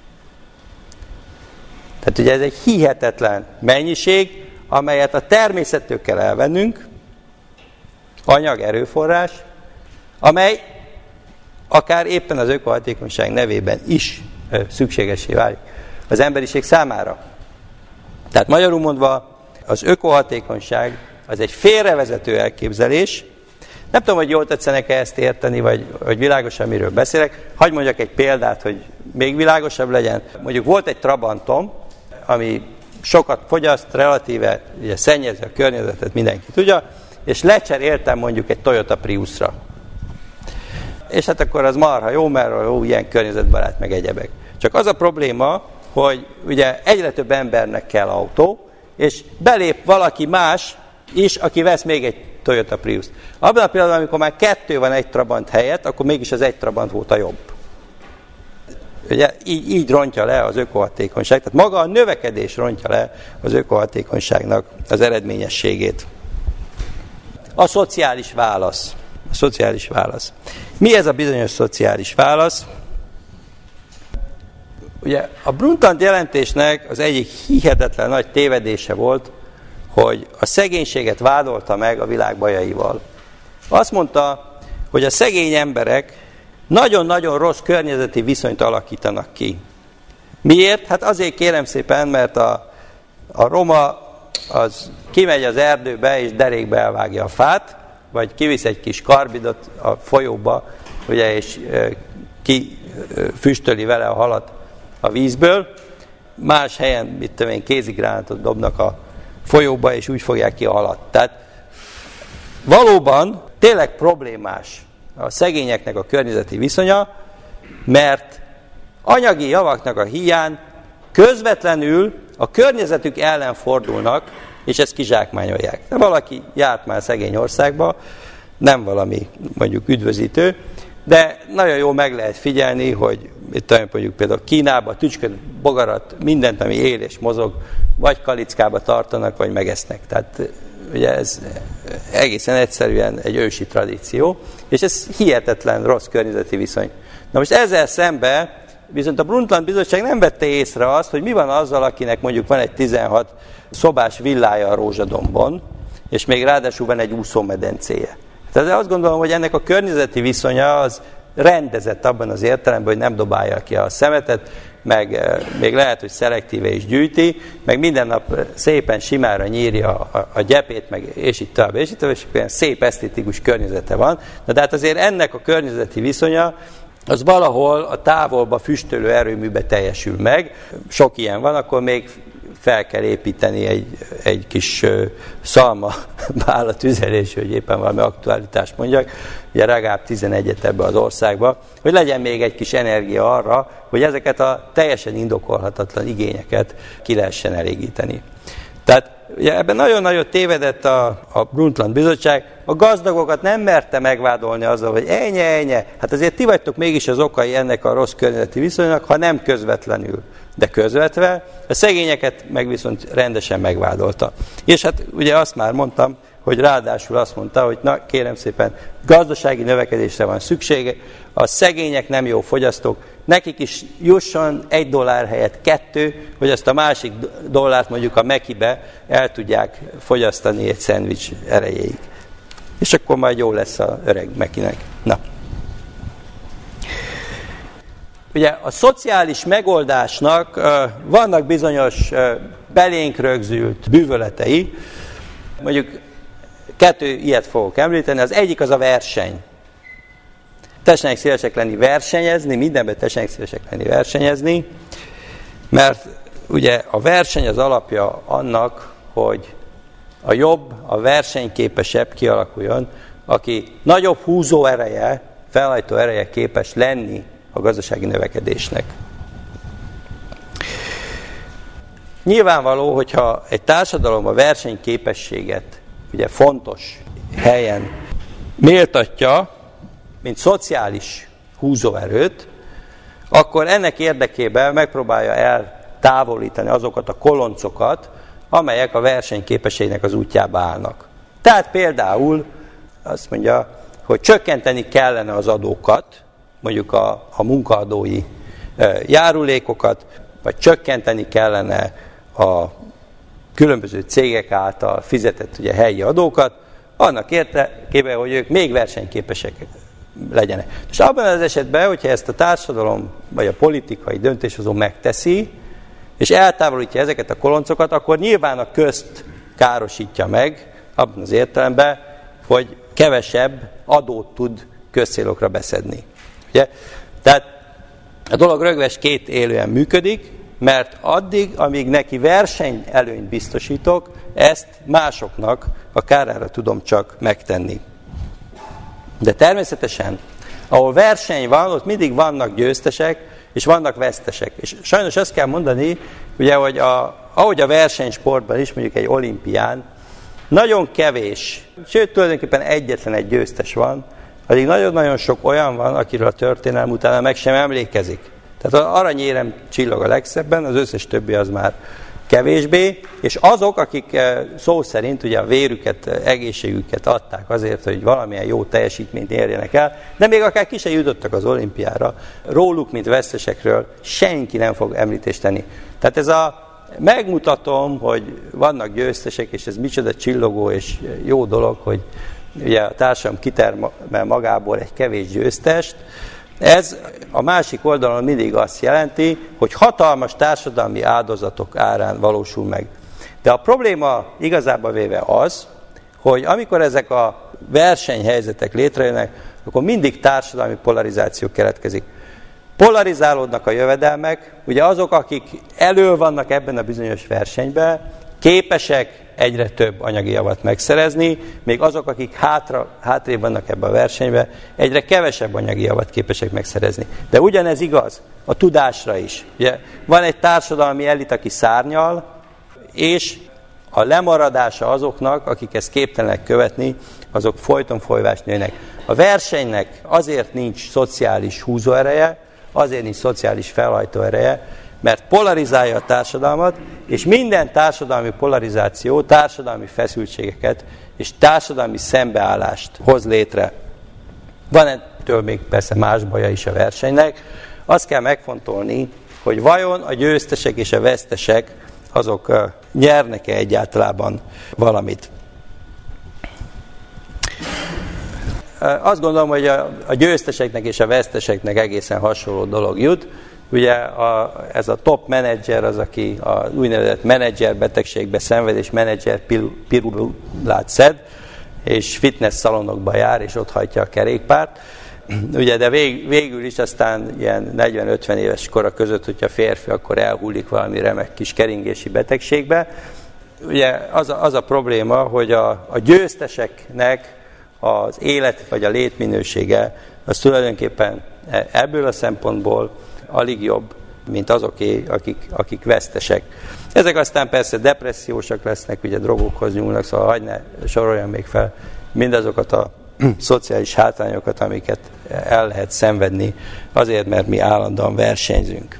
Tehát ugye ez egy hihetetlen mennyiség, amelyet a természettől kell elvennünk, anyag, erőforrás, amely akár éppen az ökohatékonyság nevében is szükségessé válik az emberiség számára. Tehát magyarul mondva, az ökohatékonyság az egy félrevezető elképzelés. Nem tudom, hogy jól tetszenek-e ezt érteni, vagy, vagy világosan miről beszélek. Hadd mondjak egy példát, hogy még világosabb legyen. Mondjuk volt egy Trabantom, ami sokat fogyaszt, relatíve ugye, szennyezi a környezetet, mindenki tudja, és lecseréltem mondjuk egy Toyota Priusra. És hát akkor az marha jó, mert jó, ilyen környezetbarát, meg egyebek. Csak az a probléma, hogy ugye egyre több embernek kell autó, és belép valaki más is, aki vesz még egy Toyota Priust. Abban a pillanatban, amikor már kettő van egy Trabant helyett, akkor mégis az egy Trabant volt a jobb. Ugye így, így rontja le az ökohatékonyság. Tehát maga a növekedés rontja le az ökohatékonyságnak az eredményességét. A szociális válasz. A szociális válasz. Mi ez a bizonyos szociális válasz? Ugye a Brundtland jelentésnek az egyik hihetetlen nagy tévedése volt, hogy a szegénységet vádolta meg a világ bajaival. Azt mondta, hogy a szegény emberek nagyon-nagyon rossz környezeti viszonyt alakítanak ki. Miért? Hát azért kérem szépen, mert a, a roma az kimegy az erdőbe és derékbe elvágja a fát, vagy kivisz egy kis karbidot a folyóba, ugye, és e, kifüstöli vele a halat a vízből. Más helyen, mit tudom én, kézigránátot dobnak a folyóba, és úgy fogják ki a halat. Tehát valóban tényleg problémás a szegényeknek a környezeti viszonya, mert anyagi javaknak a hiány közvetlenül a környezetük ellen fordulnak, és ezt kizsákmányolják. De valaki járt már szegény országba, nem valami mondjuk üdvözítő, de nagyon jól meg lehet figyelni, hogy itt mondjuk például Kínában tücsköt, bogarat, mindent, ami él és mozog, vagy kalickába tartanak, vagy megesznek. Tehát ugye ez egészen egyszerűen egy ősi tradíció, és ez hihetetlen rossz környezeti viszony. Na most ezzel szemben viszont a Brundtland Bizottság nem vette észre azt, hogy mi van azzal, akinek mondjuk van egy tizenhat szobás villája a Rózsadombon, és még ráadásul van egy úszómedencéje. Tehát azt gondolom, hogy ennek a környezeti viszonya az rendezett abban az értelemben, hogy nem dobálja ki a szemetet, meg még lehet, hogy szelektíve is gyűjti, meg minden nap szépen simára nyírja a, a gyepét, meg és itt tovább, és itt tovább, és olyan szép esztétikus környezete van. Na, de hát azért ennek a környezeti viszonya az valahol a távolba füstölő erőműbe teljesül meg. Sok ilyen van, akkor még fel kell építeni egy, egy kis uh, szalma bál tüzelés, hogy éppen valami aktualitást mondjak, ugye legalább tizenegyet ebbe az országba, hogy legyen még egy kis energia arra, hogy ezeket a teljesen indokolhatatlan igényeket ki lehessen elégíteni. Tehát ugye ebben nagyon-nagyon tévedett a, a Brundtland Bizottság, a gazdagokat nem merte megvádolni azzal, hogy ennyi, ennyi, hát azért ti vagytok mégis az okai ennek a rossz környezeti viszonynak, ha nem közvetlenül, de közvetve, a szegényeket meg viszont rendesen megvádolta. És hát ugye azt már mondtam, hogy ráadásul azt mondta, hogy na kérem szépen, gazdasági növekedésre van szüksége, a szegények nem jó fogyasztók, nekik is jusson egy dollár helyett kettő, hogy azt a másik dollárt mondjuk a Mekibe el tudják fogyasztani egy szendvics erejéig. És akkor majd jó lesz az öreg Mekinek. Na. Ugye a szociális megoldásnak uh, vannak bizonyos uh, belénk rögzült bűvöletei. Mondjuk kettő ilyet fogok említeni. Az egyik az a verseny. Tessenek szívesek lenni versenyezni, mindenben tessenek szívesek lenni versenyezni, mert ugye a verseny az alapja annak, hogy a jobb, a versenyképesebb kialakuljon, aki nagyobb húzó ereje, felhajtó ereje képes lenni a gazdasági növekedésnek. Nyilvánvaló, hogyha egy társadalom a versenyképességet ugye fontos helyen méltatja, mint szociális húzóerőt, akkor ennek érdekében megpróbálja eltávolítani azokat a koloncokat, amelyek a versenyképességnek az útjába állnak. Tehát például azt mondja, hogy csökkenteni kellene az adókat, mondjuk a, a munkaadói e, járulékokat, vagy csökkenteni kellene a különböző cégek által fizetett ugye, helyi adókat, annak érdekében, hogy ők még versenyképesek legyenek. És abban az esetben, hogyha ezt a társadalom vagy a politikai döntéshozó megteszi, és eltávolítja ezeket a koloncokat, akkor nyilván a közt károsítja meg, abban az értelemben, hogy kevesebb adót tud közcélokra beszedni. Ugye? Tehát a dolog rögves két élően működik, mert addig, amíg neki versenyelőnyt biztosítok, ezt másoknak a kárára tudom csak megtenni. De természetesen, ahol verseny van, ott mindig vannak győztesek, és vannak vesztesek. És sajnos azt kell mondani, ugye, hogy a, ahogy a versenysportban is, mondjuk egy olimpián, nagyon kevés, sőt tulajdonképpen egyetlen egy győztes van, addig nagyon-nagyon sok olyan van, akiről a történelem utána meg sem emlékezik. Tehát az aranyérem csillog a legszebben, az összes többi az már kevésbé, és azok, akik szó szerint ugye a vérüket, egészségüket adták azért, hogy valamilyen jó teljesítményt érjenek el, de még akár ki se jutottak az olimpiára, róluk, mint vesztesekről senki nem fog említést tenni. Tehát ez a megmutatom, hogy vannak győztesek, és ez micsoda csillogó és jó dolog, hogy ugye a társadalom kitermel magából egy kevés győztest. Ez a másik oldalon mindig azt jelenti, hogy hatalmas társadalmi áldozatok árán valósul meg. De a probléma igazából véve az, hogy amikor ezek a versenyhelyzetek létrejönnek, akkor mindig társadalmi polarizáció keletkezik. Polarizálódnak a jövedelmek, ugye azok, akik elő vannak ebben a bizonyos versenyben, képesek egyre több anyagi javat megszerezni, még azok, akik hátra, hátrébb vannak ebben a versenyben, egyre kevesebb anyagi javat képesek megszerezni. De ugyanez igaz a tudásra is. Ugye, van egy társadalmi elit, aki szárnyal, és a lemaradása azoknak, akik ezt képtelenek követni, azok folyton folyvást nőnek. A versenynek azért nincs szociális húzóereje, azért nincs szociális felhajtóereje, mert polarizálja a társadalmat, és minden társadalmi polarizáció társadalmi feszültségeket és társadalmi szembeállást hoz létre. Van ettől még persze más baja is a versenynek. Azt kell megfontolni, hogy vajon a győztesek és a vesztesek azok nyernek-e egyáltalán valamit. Azt gondolom, hogy a, a győzteseknek és a veszteseknek egészen hasonló dolog jut. Ugye a, ez a top menedzser az, aki az úgynevezett menedzser betegségbe szenved, és menedzser pirulát szed, és fitness szalonokba jár, és ott hajtja a kerékpárt. Ugye, de vég, végül is aztán ilyen negyven-ötven éves kora között, hogyha férfi, akkor elhullik valami remek kis keringési betegségbe. Ugye az a, az a probléma, hogy a, a győzteseknek az élet vagy a létminősége az tulajdonképpen ebből a szempontból alig jobb, mint azoké, akik, akik vesztesek. Ezek aztán persze depressziósak lesznek, ugye drogokhoz nyúlnak, szóval hagyj ne soroljam még fel mindazokat a szociális hátrányokat, amiket el lehet szenvedni, azért, mert mi állandóan versenyzünk.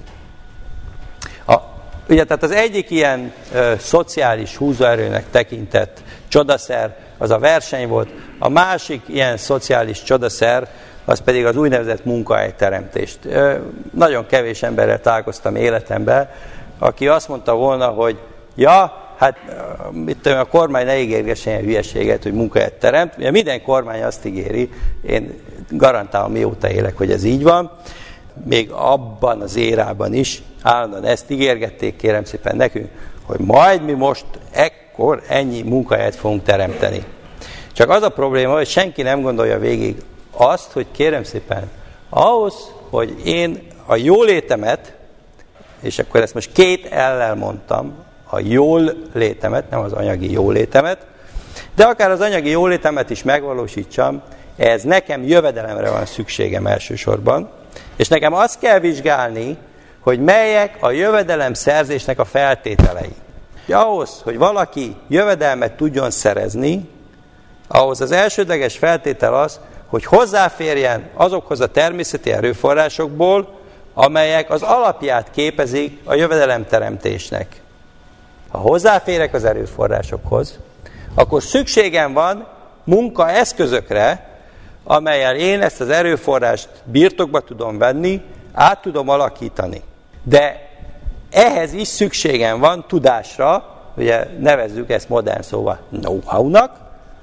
A, ugye, tehát az egyik ilyen ö, szociális húzóerőnek tekintett csodaszer, az a verseny volt, a másik ilyen szociális csodaszer, az pedig az úgynevezett munkahelyteremtést. Nagyon kevés emberrel találkoztam életemben, aki azt mondta volna, hogy ja, hát mit tudom, a kormány ne ígérgessen ilyen hülyeséget, hogy munkahelyet teremt. Ugye minden kormány azt ígéri, én garantálom, mióta élek, hogy ez így van. Még abban az érában is állandóan ezt ígérgették, kérem szépen nekünk, hogy majd mi most ekkor ennyi munkahelyet fogunk teremteni. Csak az a probléma, hogy senki nem gondolja végig azt, hogy kérem szépen, ahhoz, hogy én a jólétemet, és akkor ezt most két ellel mondtam, a jól létemet, nem az anyagi jólétemet, de akár az anyagi jólétemet is megvalósítsam, ez nekem jövedelemre van szükségem elsősorban, és nekem azt kell vizsgálni, hogy melyek a jövedelem szerzésnek a feltételei. Ahhoz, hogy valaki jövedelmet tudjon szerezni, ahhoz az elsődleges feltétel az, hogy hozzáférjen azokhoz a természeti erőforrásokból, amelyek az alapját képezik a jövedelemteremtésnek. Ha hozzáférek az erőforrásokhoz, akkor szükségem van munkaeszközökre, amellyel én ezt az erőforrást birtokba tudom venni, át tudom alakítani. De ehhez is szükségem van tudásra, ugye nevezzük ezt modern szóval know-how-nak,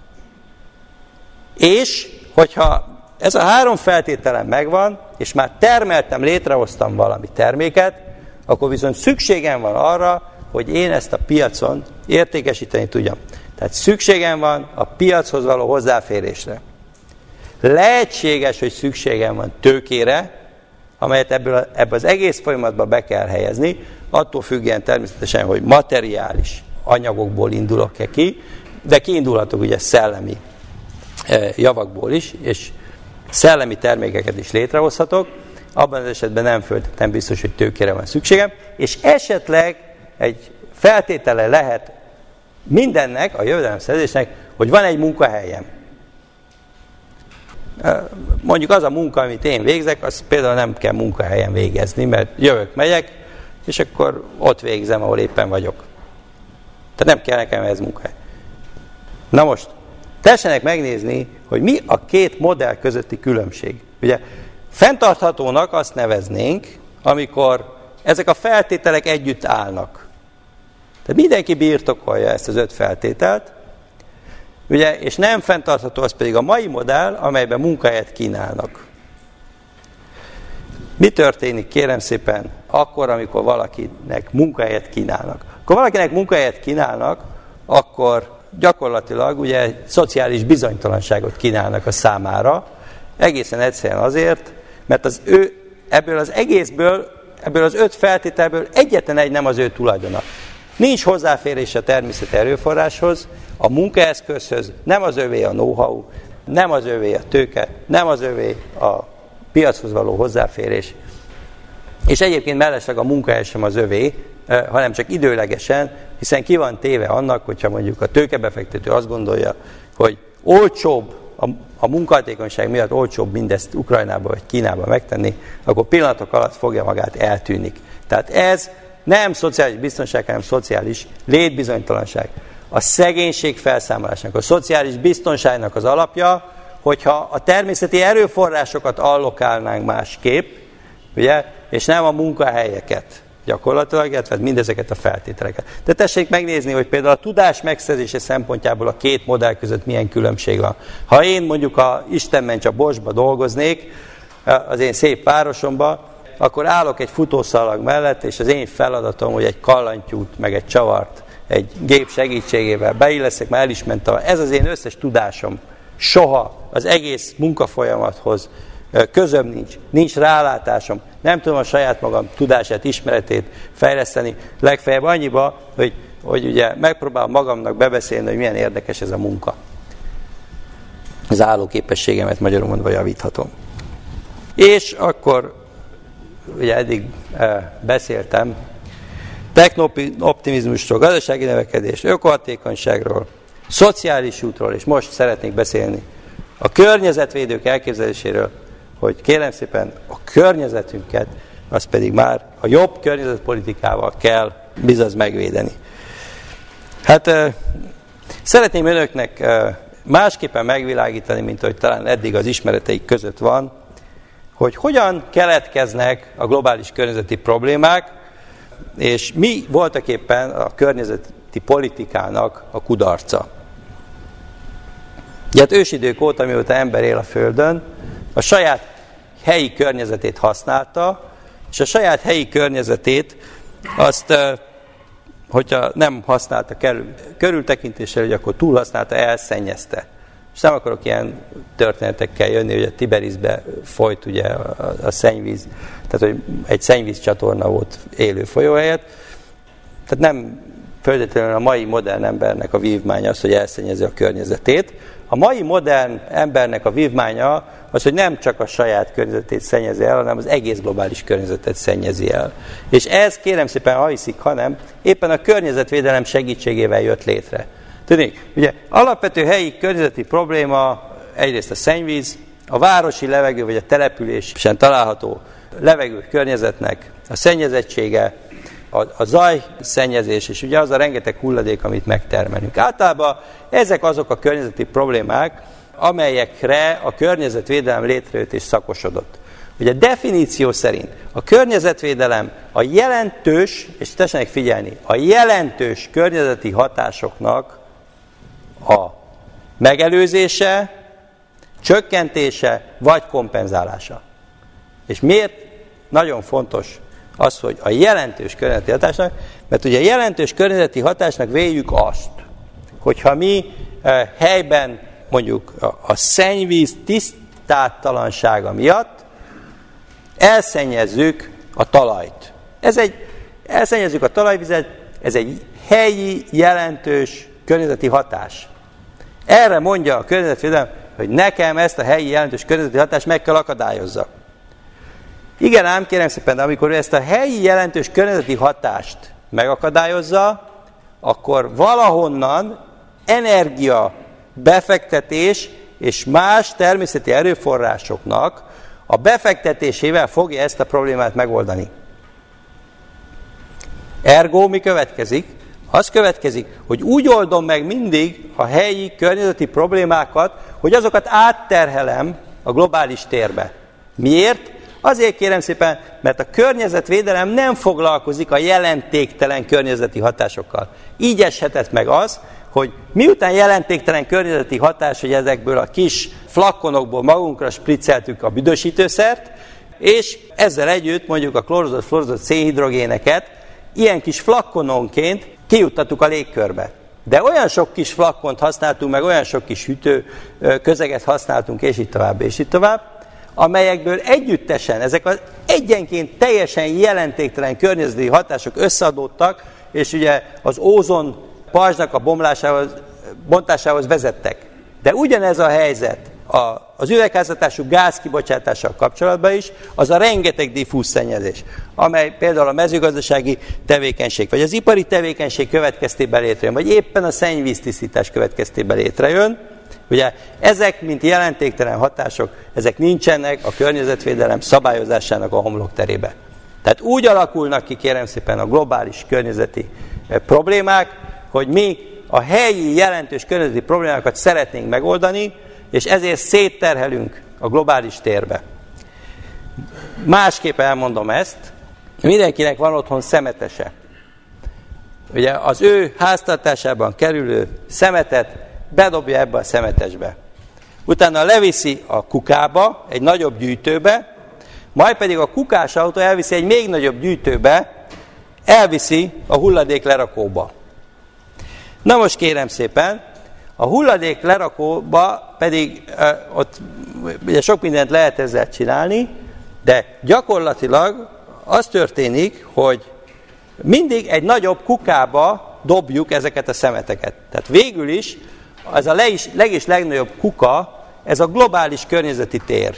és hogyha ez a három feltételem megvan, és már termeltem, létrehoztam valami terméket, akkor viszont szükségem van arra, hogy én ezt a piacon értékesíteni tudjam. Tehát szükségem van a piachoz való hozzáférésre. Lehetséges, hogy szükségem van tőkére, amelyet ebből, ebből az egész folyamatba be kell helyezni, attól függően természetesen, hogy materiális anyagokból indulok-e ki, de kiindulhatok ugye szellemi javakból is, és szellemi termékeket is létrehozhatok, abban az esetben nem feltétlenül biztos, hogy tőkére van szükségem, és esetleg egy feltétele lehet mindennek, a jövedelemszerzésnek, hogy van egy munkahelyem. Mondjuk az a munka, amit én végzek, az például nem kell munkahelyen végezni, mert jövök, megyek, és akkor ott végzem, ahol éppen vagyok. Tehát nem kell nekem ez munkahely. Na most, tessenek megnézni, hogy mi a két modell közötti különbség. Ugye, fenntarthatónak azt neveznénk, amikor ezek a feltételek együtt állnak. Tehát mindenki birtokolja ezt az öt feltételt, ugye, és nem fenntartható az pedig a mai modell, amelyben munkahelyet kínálnak. Mi történik, kérem szépen, akkor, amikor valakinek munkahelyet kínálnak? Akkor valakinek munkahelyet kínálnak, akkor gyakorlatilag ugye egy szociális bizonytalanságot kínálnak a számára, egészen egyszerűen azért, mert az ő, ebből az egészből, ebből az öt feltételből egyetlen egy nem az ő tulajdona. Nincs hozzáférés a természeti erőforráshoz, a munkaeszközhöz, nem az övé a know-how, nem az övé a tőke, nem az övé a piachoz való hozzáférés. És egyébként mellesleg a munkahely sem az övé, hanem csak időlegesen, hiszen ki van téve annak, hogyha mondjuk a tőkebefektető azt gondolja, hogy olcsóbb, a, a munkahatékonyság miatt olcsóbb mindezt Ukrajnába vagy Kínába megtenni, akkor pillanatok alatt fogja magát, eltűnik. Tehát ez nem szociális biztonság, hanem szociális létbizonytalanság. A szegénység felszámolásnak, a szociális biztonságnak az alapja, hogyha a természeti erőforrásokat allokálnánk másképp, ugye, és nem a munkahelyeket gyakorlatilag, illetve mindezeket a feltételeket. De tessék megnézni, hogy például a tudás megszerzése szempontjából a két modell között milyen különbség van. Ha én mondjuk a Isten ments a Borsba dolgoznék, az én szép városomba, akkor állok egy futószalag mellett, és az én feladatom, hogy egy kallantyút, meg egy csavart, egy gép segítségével beilleszek, már el is mentem. Ez az én összes tudásom. Soha az egész munkafolyamathoz közöm nincs, nincs rálátásom, nem tudom a saját magam tudását, ismeretét fejleszteni, legfeljebb annyiba, hogy, hogy ugye megpróbálom magamnak bebeszélni, hogy milyen érdekes ez a munka. Az állóképességemet magyarul mondva javíthatom. És akkor, ugye eddig e, beszéltem, techno-optimizmusról, gazdasági növekedés, ökohatékonyságról, szociális útról, és most szeretnék beszélni a környezetvédők elképzeléséről, hogy kérem szépen a környezetünket, az pedig már a jobb környezetpolitikával kell bizony megvédeni. Hát euh, szeretném önöknek euh, másképpen megvilágítani, mint hogy talán eddig az ismereteik között van, hogy hogyan keletkeznek a globális környezeti problémák, és mi voltak éppen a környezeti politikának a kudarca. Ugye hát ősidők óta, mióta ember él a Földön, a saját helyi környezetét használta, és a saját helyi környezetét azt, hogyha nem használta körültekintéssel, hogy akkor túlhasználta, elszennyezte. És nem akarok ilyen történetekkel jönni, hogy a Tiberisbe folyt ugye a, a szennyvíz, tehát hogy egy szennyvíz csatorna volt élő folyóhelyet. Tehát nem feltétlenül a mai modern embernek a vívmánya az, hogy elszennyezi a környezetét. A mai modern embernek a vívmánya az, hogy nem csak a saját környezetét szennyezi el, hanem az egész globális környezetet szennyezi el. És ez kérem szépen, ha hiszik, hanem éppen a környezetvédelem segítségével jött létre. Tudnék, ugye alapvető helyi környezeti probléma egyrészt a szennyvíz, a városi levegő vagy a településen található levegő környezetnek a szennyezettsége, a, a zajszennyezés, és ugye az a rengeteg hulladék, amit megtermelünk. Általában ezek azok a környezeti problémák, amelyekre a környezetvédelem létrejött és szakosodott. Ugye definíció szerint a környezetvédelem a jelentős, és tessenek figyelni, a jelentős környezeti hatásoknak a megelőzése, csökkentése vagy kompenzálása. És miért nagyon fontos az, hogy a jelentős környezeti hatásnak, mert ugye a jelentős környezeti hatásnak véljük azt, hogyha mi e, helyben mondjuk a, a szennyvíz tisztátalansága miatt elszennyezzük a talajt. Ez egy, elszennyezzük a talajvizet, ez egy helyi, jelentős környezeti hatás. Erre mondja a környezetvédelem, hogy nekem ezt a helyi jelentős környezeti hatást meg kell akadályozzak. Igen ám, kérem szépen, de amikor ezt a helyi jelentős környezeti hatást megakadályozza, akkor valahonnan energia, befektetés és más természeti erőforrásoknak a befektetésével fogja ezt a problémát megoldani. Ergo mi következik? Az következik, hogy úgy oldom meg mindig a helyi környezeti problémákat, hogy azokat átterhelem a globális térbe. Miért? Azért kérem szépen, mert a környezetvédelem nem foglalkozik a jelentéktelen környezeti hatásokkal. Így eshetett meg az, hogy miután jelentéktelen környezeti hatás, hogy ezekből a kis flakkonokból magunkra spricceltük a büdösítőszert, és ezzel együtt mondjuk a klórozott, fluorozott szénhidrogéneket ilyen kis flakkononként kijuttattuk a légkörbe. De olyan sok kis flakkont használtunk, meg olyan sok kis hűtő közeget használtunk, és így tovább, és így tovább, amelyekből együttesen ezek az egyenként teljesen jelentéktelen környezeti hatások összeadódtak, és ugye az ózon pajzsnak a bomlásához, bontásához vezettek. De ugyanez a helyzet a, az üvegházhatású gáz kibocsátással kapcsolatban is, az a rengeteg diffúz szennyezés, amely például a mezőgazdasági tevékenység, vagy az ipari tevékenység következtében létrejön, vagy éppen a szennyvíztisztítás következtében létrejön. Ugye ezek, mint jelentéktelen hatások, ezek nincsenek a környezetvédelem szabályozásának a homlokterébe. Tehát úgy alakulnak ki, kérem szépen, a globális környezeti problémák, hogy mi a helyi jelentős környezeti problémákat szeretnénk megoldani, és ezért szétterhelünk a globális térbe. Másképp elmondom ezt, mindenkinek van otthon szemetese. Ugye az ő háztartásában kerülő szemetet bedobja ebbe a szemetesbe. Utána leviszi a kukába, egy nagyobb gyűjtőbe, majd pedig a kukás autó elviszi egy még nagyobb gyűjtőbe, elviszi a hulladék lerakóba. Na most kérem szépen, a hulladék lerakóba pedig ö, ott ugye sok mindent lehet ezzel csinálni, de gyakorlatilag az történik, hogy mindig egy nagyobb kukába dobjuk ezeket a szemeteket. Tehát végül is ez a leg is, leg is legnagyobb kuka, ez a globális környezeti tér.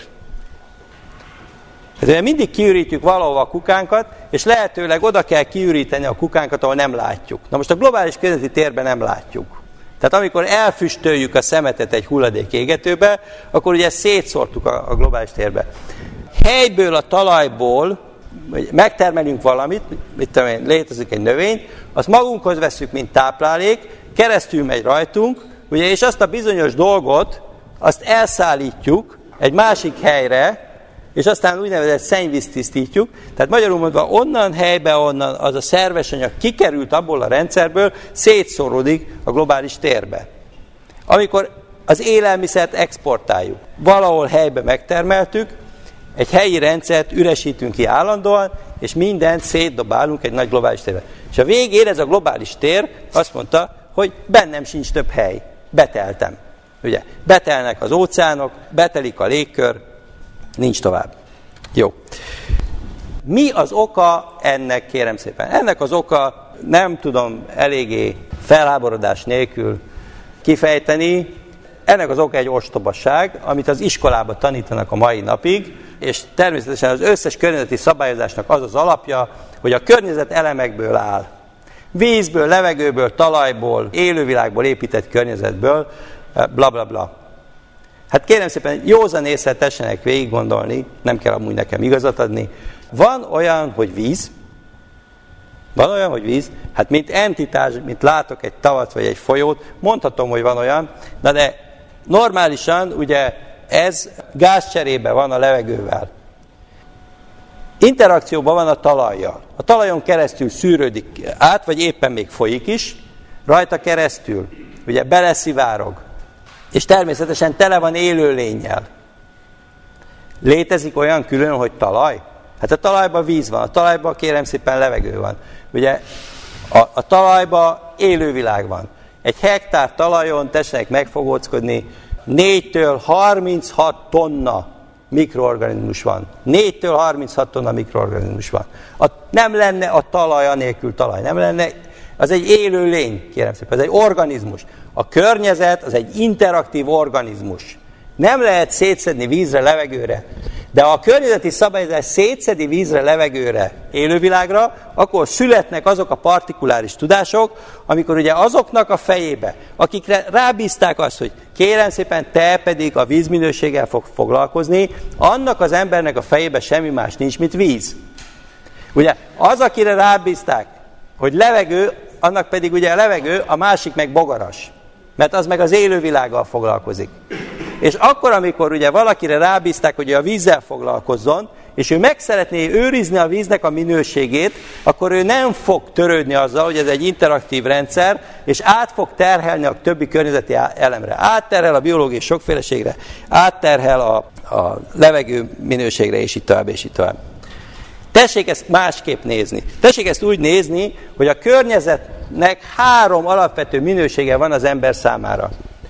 Tehát mindig kiürítjük valahova a kukánkat, és lehetőleg oda kell kiüríteni a kukánkat, ahol nem látjuk. Na most a globális környezeti térben nem látjuk. Tehát amikor elfüstöljük a szemetet egy hulladék égetőbe, akkor ugye szétszórtuk a, a globális térbe. Helyből, a talajból megtermelünk valamit, mit tudom én, létezik egy növény, azt magunkhoz vesszük, mint táplálék, keresztül megy rajtunk, ugye, és azt a bizonyos dolgot, azt elszállítjuk egy másik helyre, és aztán úgynevezett szennyvízt tisztítjuk. Tehát magyarul mondva, onnan helybe, onnan az a szerves anyag kikerült abból a rendszerből, szétszóródik a globális térbe. Amikor az élelmiszert exportáljuk, valahol helybe megtermeltük, egy helyi rendszert üresítünk ki állandóan, és mindent szétdobálunk egy nagy globális térbe. És a végén ez a globális tér azt mondta, hogy bennem sincs több hely. Beteltem. Ugye? Betelnek az óceánok, betelik a légkör, nincs tovább. Jó. Mi az oka ennek, kérem szépen? Ennek az oka nem tudom eléggé felháborodás nélkül kifejteni. Ennek az oka egy ostobaság, amit az iskolában tanítanak a mai napig, és természetesen az összes környezeti szabályozásnak az az alapja, hogy a környezet elemekből áll. Vízből, levegőből, talajból, élővilágból épített környezetből, bla bla bla. Hát kérem szépen, józan észre tessenek végig gondolni, nem kell amúgy nekem igazat adni. Van olyan, hogy víz, Van olyan, hogy víz? Hát mint entitás, mint látok egy tavat vagy egy folyót, mondhatom, hogy van olyan, na de normálisan ugye ez gázcserében van a levegővel. Interakcióban van a talajjal. A talajon keresztül szűrődik át, vagy éppen még folyik is, rajta keresztül ugye beleszivárog, és természetesen tele van élőlénnyel. Létezik olyan külön, hogy talaj? Hát a talajban víz van, a talajban kérem szépen levegő van. Ugye a, a talajban élővilág van. Egy hektár talajon, tessenek megfogóckodni, négytől harminchat tonna mikroorganizmus van. négytől harminchat tonna mikroorganizmus van. A, nem lenne a talaj anélkül talaj, nem lenne, az egy élő lény, kérem szépen, ez egy organizmus. A környezet az egy interaktív organizmus. Nem lehet szétszedni vízre, levegőre. De ha a környezeti szabályozás szétszedi vízre, levegőre, élővilágra, akkor születnek azok a partikuláris tudások, amikor ugye azoknak a fejébe, akikre rábízták azt, hogy kérem szépen, te pedig a vízminőséggel fog foglalkozni, annak az embernek a fejébe semmi más nincs, mint víz. Ugye az, akire rábízták, hogy levegő, annak pedig ugye a levegő, a másik meg bogaras. Mert az meg az élővilággal foglalkozik. És akkor, amikor ugye valakire rábízták, hogy a vízzel foglalkozzon, és ő meg szeretné őrizni a víznek a minőségét, akkor ő nem fog törődni azzal, hogy ez egy interaktív rendszer, és át fog terhelni a többi környezeti elemre. Átterhel a biológiai sokféleségre, átterhel a, a levegő minőségre, és így tovább, és így tovább. Tessék ezt másképp nézni. Tessék ezt úgy nézni, hogy a környezetnek három alapvető minősége van az ember számára.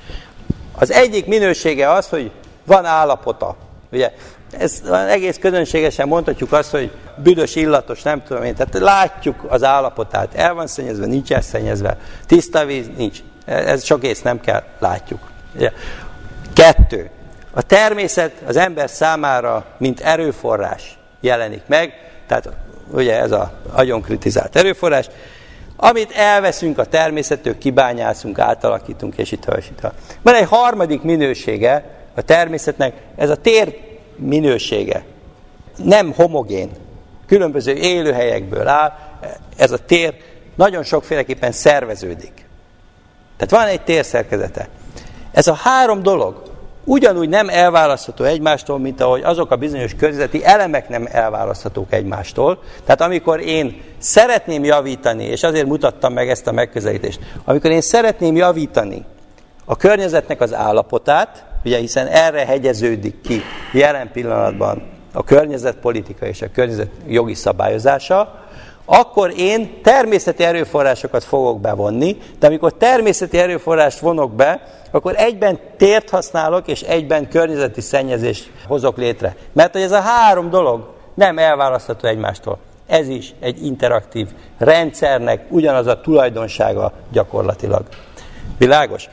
Az egyik minősége az, hogy van állapota. Ugye, ez egész közönségesen mondhatjuk azt, hogy büdös, illatos, nem tudom én. Tehát látjuk az állapotát. El van szennyezve, nincs elszennyezve. Tiszta víz, nincs. Ez sok ész nem kell, látjuk. Ugye. Kettő. A természet az ember számára, mint erőforrás jelenik meg. Tehát ugye ez az agyon kritizált erőforrás. Amit elveszünk a természettől, kibányászunk, átalakítunk, és itt, és itt. Van egy harmadik minősége a természetnek, ez a tér minősége. Nem homogén, különböző élőhelyekből áll, ez a tér nagyon sokféleképpen szerveződik. Tehát van egy térszerkezete. Ez a három dolog ugyanúgy nem elválasztható egymástól, mint ahogy azok a bizonyos környezeti elemek nem elválaszthatók egymástól. Tehát amikor én szeretném javítani, és azért mutattam meg ezt a megközelítést, amikor én szeretném javítani a környezetnek az állapotát, ugye hiszen erre hegyeződik ki jelen pillanatban a környezetpolitika és a környezet jogi szabályozása, akkor én természeti erőforrásokat fogok bevonni, de amikor természeti erőforrást vonok be, akkor egyben tért használok, és egyben környezeti szennyezést hozok létre. Mert hogy ez a három dolog nem elválasztható egymástól. Ez is egy interaktív rendszernek ugyanaz a tulajdonsága gyakorlatilag. Világos?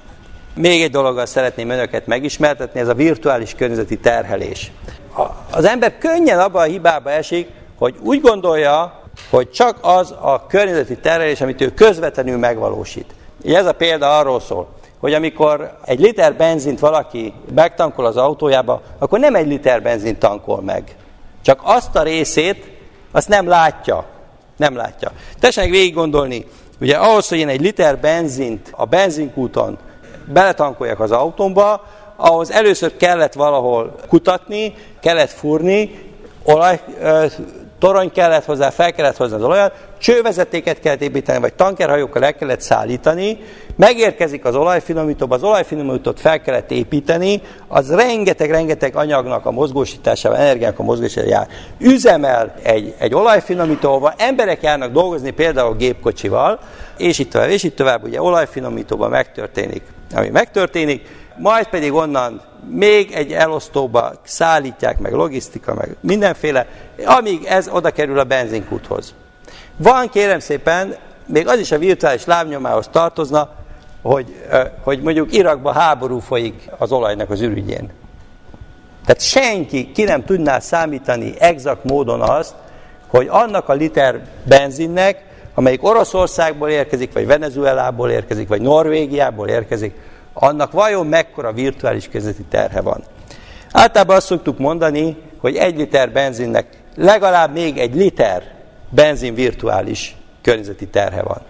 Még egy dologgal szeretném önöket megismertetni, ez a virtuális környezeti terhelés. Az ember könnyen abba a hibába esik, hogy úgy gondolja, hogy csak az a környezeti terhelés, amit ő közvetlenül megvalósít. Ez a példa arról szól, hogy amikor egy liter benzint valaki megtankol az autójába, akkor nem egy liter benzint tankol meg. Csak azt a részét, azt nem látja. Nem látja. Tessenek végig gondolni, ugye ahhoz, hogy én egy liter benzint a benzinkúton beletankoljak az autómba, ahhoz először kellett valahol kutatni, kellett fúrni, olaj, torony kellett hozzá, fel kellett hozni az olajat, csővezetéket kellett építeni, vagy tankerhajókkal el kellett szállítani, megérkezik az olajfinomítóba, az olajfinomítót fel kellett építeni, az rengeteg-rengeteg anyagnak a mozgósításával, energiának a mozgósításával jár. Üzemel egy, egy olajfinomítóba, emberek járnak dolgozni például gépkocsival, és itt tovább, és itt tovább, ugye olajfinomítóban megtörténik, ami megtörténik, majd pedig onnan még egy elosztóba szállítják, meg logisztika, meg mindenféle, amíg ez oda kerül a benzinkúthoz. Van, kérem szépen, még az is a virtuális lábnyomához tartozna, hogy, hogy mondjuk Irakban háború folyik az olajnak az ürügyén. Tehát senki ki nem tudná számítani exakt módon azt, hogy annak a liter benzinnek, amelyik Oroszországból érkezik, vagy Venezuelából érkezik, vagy Norvégiából érkezik, annak vajon mekkora virtuális környezeti terhe van. Általában azt szoktuk mondani, hogy egy liter benzinnek legalább még egy liter benzin virtuális környezeti terhe van.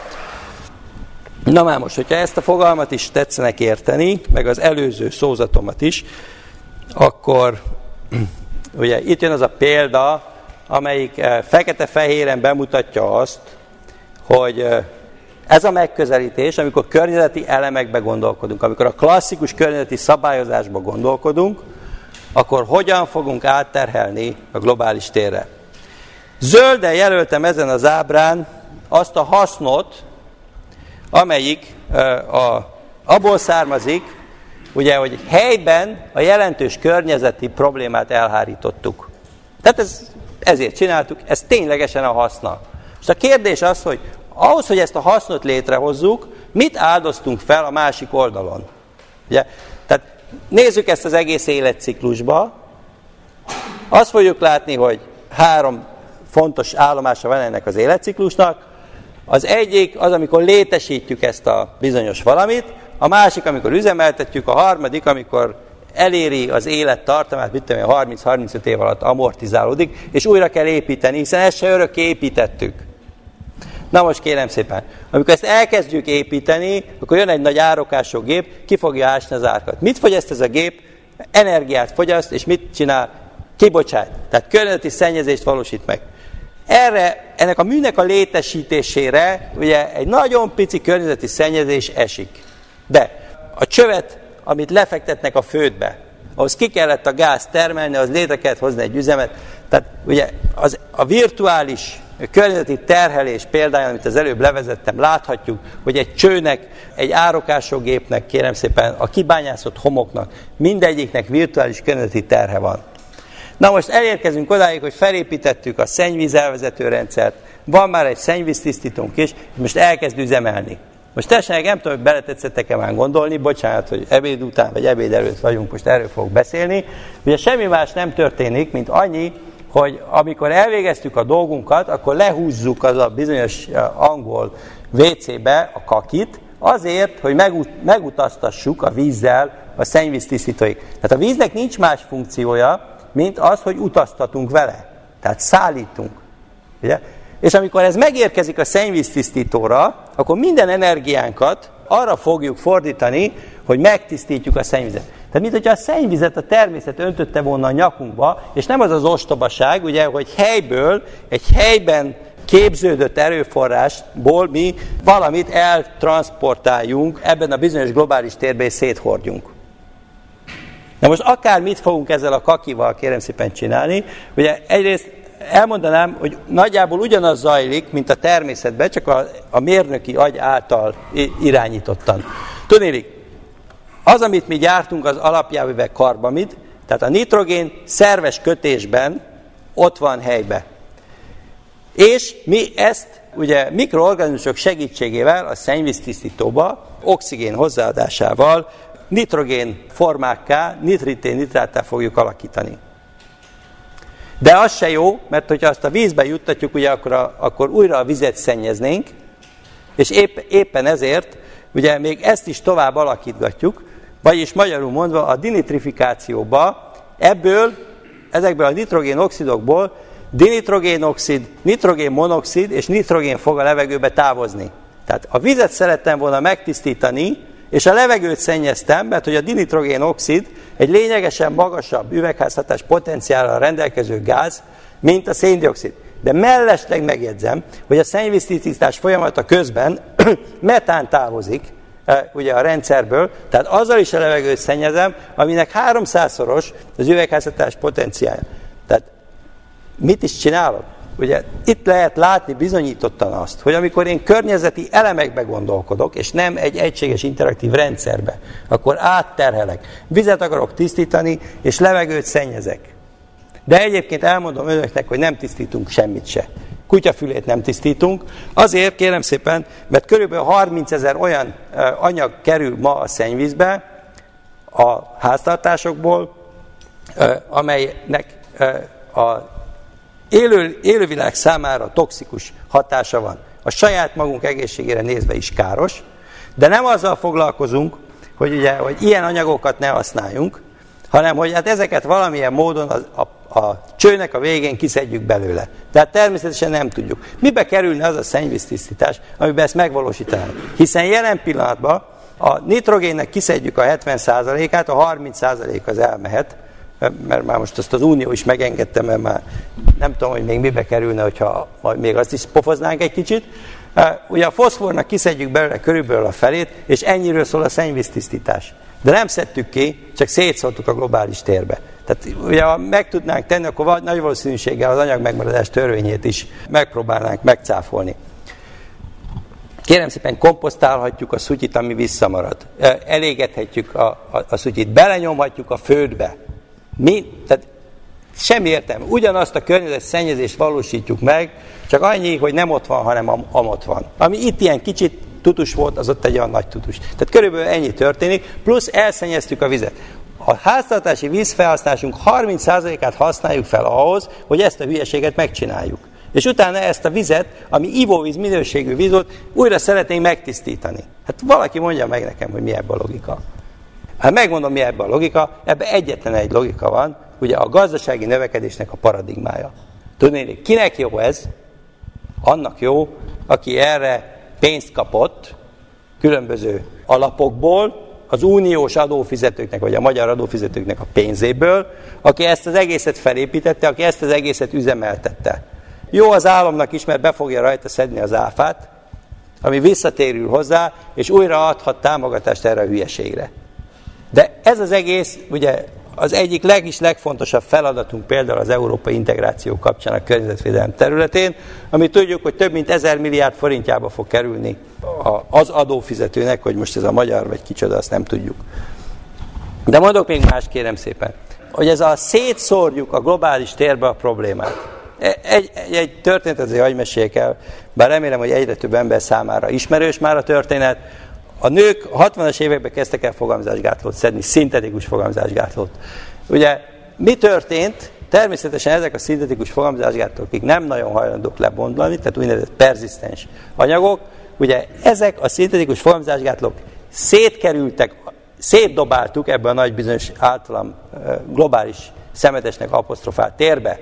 Na már most, hogyha ezt a fogalmat is tetszenek érteni, meg az előző szózatomat is, akkor ugye itt jön az a példa, amelyik fekete-fehéren bemutatja azt, hogy ez a megközelítés, amikor környezeti elemekbe gondolkodunk, amikor a klasszikus környezeti szabályozásba gondolkodunk, akkor hogyan fogunk átterhelni a globális térre. Zölden jelöltem ezen az ábrán azt a hasznot, amelyik a, abból származik, ugye, hogy helyben a jelentős környezeti problémát elhárítottuk. Tehát ez, ezért csináltuk, ez ténylegesen a haszna. Most a kérdés az, hogy ahhoz, hogy ezt a hasznot létrehozzuk, mit áldoztunk fel a másik oldalon? Ugye? Tehát nézzük ezt az egész életciklusba. Azt fogjuk látni, hogy három fontos állomása van ennek az életciklusnak. Az egyik az, amikor létesítjük ezt a bizonyos valamit, a másik, amikor üzemeltetjük, a harmadik, amikor eléri az élettartamát, mit tudom én, harminc-harmincöt év alatt amortizálódik, és újra kell építeni, hiszen ezt se örökké építettük. Na most kérem szépen, amikor ezt elkezdjük építeni, akkor jön egy nagy árokású gép, ki fogja ásni az árkat. Mit fogyaszt ez a gép? Energiát fogyaszt, és mit csinál? Kibocsát. Tehát környezeti szennyezést valósít meg. Erre, ennek a műnek a létesítésére ugye egy nagyon pici környezeti szennyezés esik. De a csövet, amit lefektetnek a földbe, ahhoz ki kellett a gáz termelni, az létre kellett hozni egy üzemet. Tehát ugye az, a virtuális környezeti terhelés példáján, amit az előbb levezettem, láthatjuk, hogy egy csőnek, egy árokásógépnek, kérem szépen, a kibányászott homoknak, mindegyiknek virtuális környezeti terhe van. Na most elérkezünk odáig, hogy felépítettük a szennyvízelvezető rendszert, van már egy szennyvíztisztítónk is, most elkezd üzemelni. Most tessenek, nem tudom, hogy beletetszettek-e már gondolni, bocsánat, hogy ebéd után vagy ebéd előtt vagyunk, most erről fogok beszélni. Ugye semmi más nem történik, mint annyi, hogy amikor elvégeztük a dolgunkat, akkor lehúzzuk az a bizonyos angol vé cébe a kakit, azért, hogy megut- megutaztassuk a vízzel a szennyvíztisztítóig. Tehát a víznek nincs más funkciója, mint az, hogy utaztatunk vele. Tehát szállítunk. Ugye? És amikor ez megérkezik a szennyvíztisztítóra, akkor minden energiánkat arra fogjuk fordítani, hogy megtisztítjuk a szennyvizet. Tehát mint hogyha a szennyvizet a természet öntötte volna a nyakunkba, és nem az az ostobaság, ugye, hogy helyből, egy helyben képződött erőforrásból mi valamit eltranszportáljunk, ebben a bizonyos globális térben és széthordjunk. Na most akár mit fogunk ezzel a kakival, kérem szépen csinálni, ugye egyrészt elmondanám, hogy nagyjából ugyanaz zajlik, mint a természetben, csak a, a mérnöki agy által irányítottan. Tudnélik, az, amit mi gyártunk, az alapjában karbamid, tehát a nitrogén szerves kötésben ott van helyben. És mi ezt ugye mikroorganizmusok segítségével a szennyvíztisztítóba, oxigén hozzáadásával, nitrogén formákká, nitritén, nitráttá fogjuk alakítani. De az se jó, mert hogyha azt a vízbe juttatjuk, ugye akkor, a, akkor újra a vizet szennyeznénk, és épp, éppen ezért ugye még ezt is tovább alakítgatjuk, vagyis magyarul mondva a dinitrifikációba ebből, ezekből a nitrogénoxidokból dinitrogénoxid, nitrogénmonoxid és nitrogén fog a levegőbe távozni. Tehát a vizet szerettem volna megtisztítani, és a levegőt szennyeztem, mert hogy a dinitrogénoxid egy lényegesen magasabb üvegházhatás potenciállal rendelkező gáz, mint a széndioxid. De mellesleg megjegyzem, hogy a szennyvíztisztítás folyamata közben metán távozik ugye a rendszerből, tehát azzal is a levegőt szennyezem, aminek háromszázszoros az üvegházhatás potenciálja. Tehát mit is csinálok? Ugye itt lehet látni bizonyítottan azt, hogy amikor én környezeti elemekbe gondolkodok, és nem egy egységes interaktív rendszerbe, akkor átterhelek. Vizet akarok tisztítani, és levegőt szennyezek. De egyébként elmondom önöknek, hogy nem tisztítunk semmit se. Kutyafülét nem tisztítunk. Azért kérem szépen, mert körülbelül harmincezer olyan anyag kerül ma a szennyvízbe a háztartásokból, amelynek a Élő, élővilág számára toxikus hatása van. A saját magunk egészségére nézve is káros, de nem azzal foglalkozunk, hogy, ugye, hogy ilyen anyagokat ne használjunk, hanem hogy hát ezeket valamilyen módon a, a, a csőnek a végén kiszedjük belőle. Tehát természetesen nem tudjuk. Mibe kerülne az a szennyvíztisztítás, amiben ezt megvalósítanánk? Hiszen jelen pillanatban a nitrogénnek kiszedjük a hetven százalékát, a harminc százalék az elmehet, mert már most azt az Unió is megengedte, mert már nem tudom, hogy még mibe kerülne, hogyha majd még azt is pofoznánk egy kicsit. Ugye a foszfornak kiszedjük belőle körülbelül a felét, és ennyiről szól a szennyvíztisztítás. De nem szedtük ki, csak szétszórtuk a globális térbe. Tehát ugye, ha meg tudnánk tenni, akkor nagy valószínűséggel az anyagmegmaradás törvényét is megpróbálnánk megcáfolni. Kérem szépen, komposztálhatjuk a szutyit, ami visszamarad. Elégethetjük a, a, a szutyit, belenyomhatjuk a földbe. Mi? Tehát semmi értelme. Ugyanazt a környezet szennyezést valósítjuk meg, csak annyi, hogy nem ott van, hanem am, amott van. Ami itt ilyen kicsit tutus volt, az ott egy olyan nagy tutus. Tehát körülbelül ennyi történik, plusz elszennyeztük a vizet. A háztartási vízfelhasználásunk harminc százalékát használjuk fel ahhoz, hogy ezt a hülyeséget megcsináljuk. És utána ezt a vizet, ami ivóvíz minőségű víz volt, újra szeretnénk megtisztítani. Hát valaki mondja meg nekem, hogy mi ebben a logika. Hát megmondom, mi ebben a logika, ebben egyetlen egy logika van, ugye a gazdasági növekedésnek a paradigmája. Tudnék, kinek jó ez? Annak jó, aki erre pénzt kapott különböző alapokból, az uniós adófizetőknek, vagy a magyar adófizetőknek a pénzéből, aki ezt az egészet felépítette, aki ezt az egészet üzemeltette. Jó az államnak is, mert be fogja rajta szedni az áfát, ami visszatérül hozzá, és újra adhat támogatást erre a hülyeségre. De ez az egész, ugye az egyik legis legfontosabb feladatunk például az európai integráció kapcsán a környezetvédelem területén, ami tudjuk, hogy több mint ezer milliárd forintjába fog kerülni az adófizetőnek, hogy most ez a magyar vagy kicsoda, azt nem tudjuk. De mondok még más, kérem szépen, hogy ez a szétszórjuk a globális térbe a problémát. Egy, egy, egy történetet azért hagyj meséljek el, bár remélem, hogy egyre több ember számára ismerős már a történet. A nők a hatvanas években kezdtek el fogamzásgátlót szedni, szintetikus fogamzásgátlót. Ugye mi történt? Természetesen ezek a szintetikus fogamzásgátlók, akik nem nagyon hajlandók lebondolni, tehát úgynevezett perzisztens anyagok, ugye ezek a szintetikus fogamzásgátlók szétkerültek, szétdobáltuk ebbe a nagy bizonyos általam globális szemetesnek apostrofált térbe.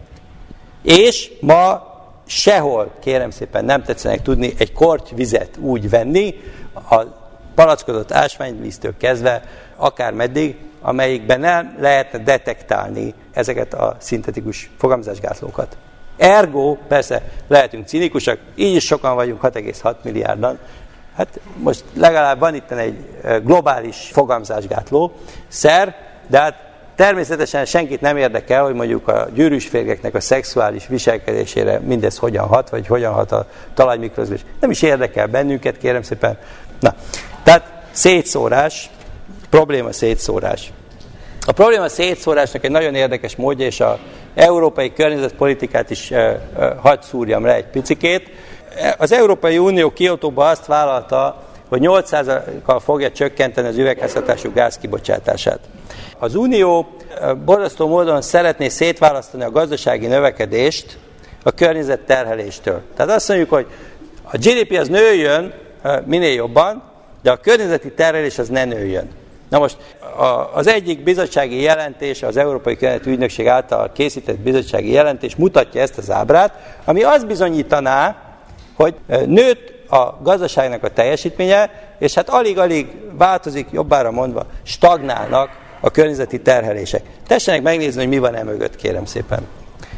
És ma sehol, kérem szépen, nem tetszenek tudni egy korty vizet úgy venni, a palackozott ásványvíztől kezdve akár meddig, amelyikben nem lehetne detektálni ezeket a szintetikus fogamzásgátlókat. Ergo, persze lehetünk cinikusak, így is sokan vagyunk, hat egész hat milliárdan. Hát most legalább van itt egy globális fogamzásgátló szer, de hát természetesen senkit nem érdekel, hogy mondjuk a gyűrűs férgeknek a szexuális viselkedésére mindez hogyan hat, vagy hogyan hat a talajmikrozás. Nem is érdekel bennünket, kérem szépen. Na, tehát szétszórás, probléma szétszórás. A probléma szétszórásnak egy nagyon érdekes módja, és az európai környezetpolitikát is uh, uh, hadd szúrjam le egy picikét. Az Európai Unió Kiotóban azt vállalta, hogy nyolc százalékkal fogja csökkenteni az üvegházhatású gáz kibocsátását. Az Unió borzasztó módon szeretné szétválasztani a gazdasági növekedést a környezet terheléstől. Tehát azt mondjuk, hogy a gé dé pé az nőjön minél jobban, de a környezeti terhelés az ne nőjön. Na most az egyik bizottsági jelentés, az Európai Környezeti Ügynökség által készített bizottsági jelentés mutatja ezt az ábrát, ami azt bizonyítaná, hogy nőtt a gazdaságnak a teljesítménye, és hát alig-alig változik, jobbára mondva, stagnálnak a környezeti terhelések. Tessenek megnézni, hogy mi van emögött, kérem szépen.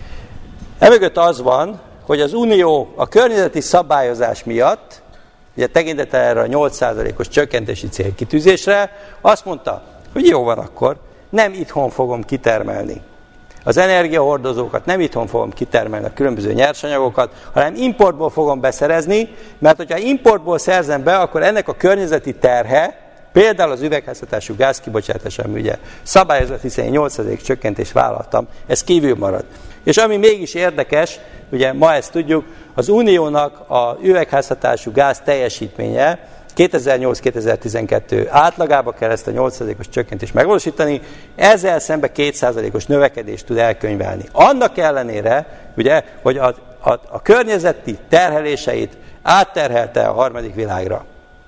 Emögött az van, hogy az Unió a környezeti szabályozás miatt, ugye tekintettel erre a nyolc százalékos csökkentési célkitűzésre, azt mondta, hogy jó van akkor, nem itthon fogom kitermelni az energiahordozókat, nem itthon fogom kitermelni a különböző nyersanyagokat, hanem importból fogom beszerezni, mert hogyha importból szerzem be, akkor ennek a környezeti terhe, például az üvegházhatású gázkibocsátás, ami ugye szabályozott, hiszen én nyolc százalék csökkentést vállaltam, ez kívül marad. És ami mégis érdekes, ugye ma ezt tudjuk, az Uniónak a üvegházhatású gáz teljesítménye kétezer-nyolc kétezer-tizenkettő átlagába kell ezt a nyolc százalékos csökkentést megvalósítani, ezzel szemben két százalékos növekedést tud elkönyvelni. Annak ellenére, ugye, hogy a, a, a környezeti terheléseit átterhelte a harmadik világra.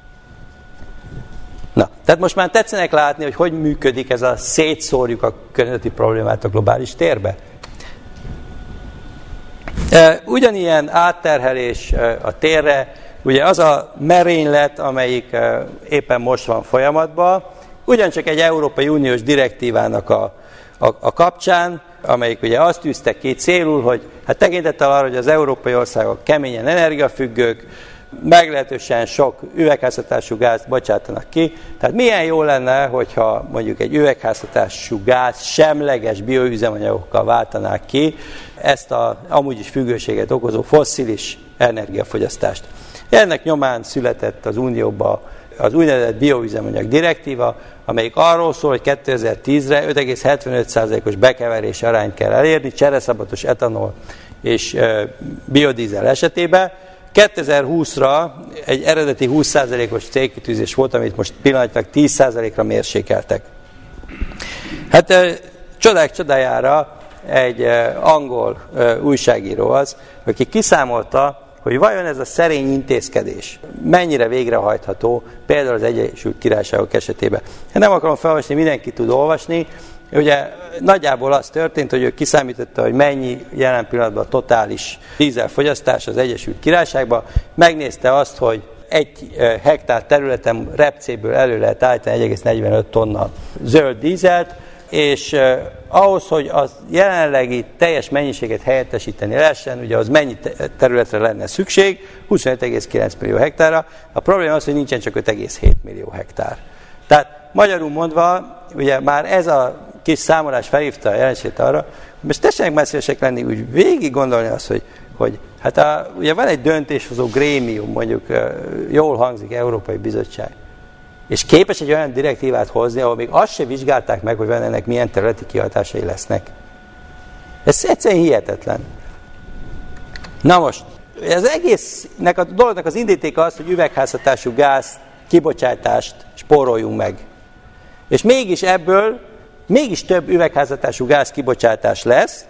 Na, tehát most már tetszenek látni, hogy hogy működik ez a szétszórjuk a környezeti problémát a globális térbe. Ugyanilyen átterhelés a térre, ugye az a merénylet, amelyik éppen most van folyamatban, ugyancsak egy Európai Uniós direktívának a, a, a kapcsán, amelyik ugye azt tűzte ki célul, hogy hát tekintettel arra, hogy az európai országok keményen energiafüggők, meglehetősen sok üvegházhatású gázt bocsátanak ki. Tehát milyen jó lenne, hogyha mondjuk egy üvegházhatású gáz semleges bioüzemanyagokkal váltanák ki ezt a amúgy is függőséget okozó fosszilis energiafogyasztást. Ennek nyomán született az Unióban az úgynevezett bioüzemanyag direktíva, amelyik arról szól, hogy kétezer-tízre öt egész hetvenöt százalékos bekeverési arányt kell elérni, csereszabatos etanol és e, biodízel esetében. kétezer-húszra egy eredeti húsz százalékos célkitűzés volt, amit most pillanatnyilag tíz százalékra mérsékeltek. Hát e, csodák csodájára egy e, angol e, újságíró az, aki kiszámolta, hogy vajon ez a szerény intézkedés mennyire végrehajtható, például az Egyesült Királyságok esetében. Nem akarom felolvasni, mindenki tud olvasni. Ugye nagyjából az történt, hogy ő kiszámította, hogy mennyi jelen pillanatban a totális dízelfogyasztás az Egyesült Királyságban. Megnézte azt, hogy egy hektár területen repcéből elő lehet állítani egy egész negyvenöt tonna zöld dízelt, és eh, ahhoz, hogy az jelenlegi teljes mennyiséget helyettesíteni lehessen, ugye az mennyi területre lenne szükség? huszonöt egész kilenc millió hektárra. A probléma az, hogy nincsen csak öt egész hét millió hektár. Tehát magyarul mondva, ugye már ez a kis számolás felhívta a jelenséget arra, most tessenek már szívesek lenni, úgy végig gondolni azt, hogy, hogy hát a, ugye van egy döntéshozó grémium, mondjuk jól hangzik, Európai Bizottság, és képes egy olyan direktívát hozni, ahol még azt se vizsgálták meg, hogy van ennek milyen területi kihatásai lesznek. Ez egyszerűen hihetetlen. Na most, az egésznek a dolognak az indítéka az, hogy üvegházhatású gáz kibocsátást spóroljunk meg. És mégis ebből mégis több üvegházhatású gáz kibocsátás lesz.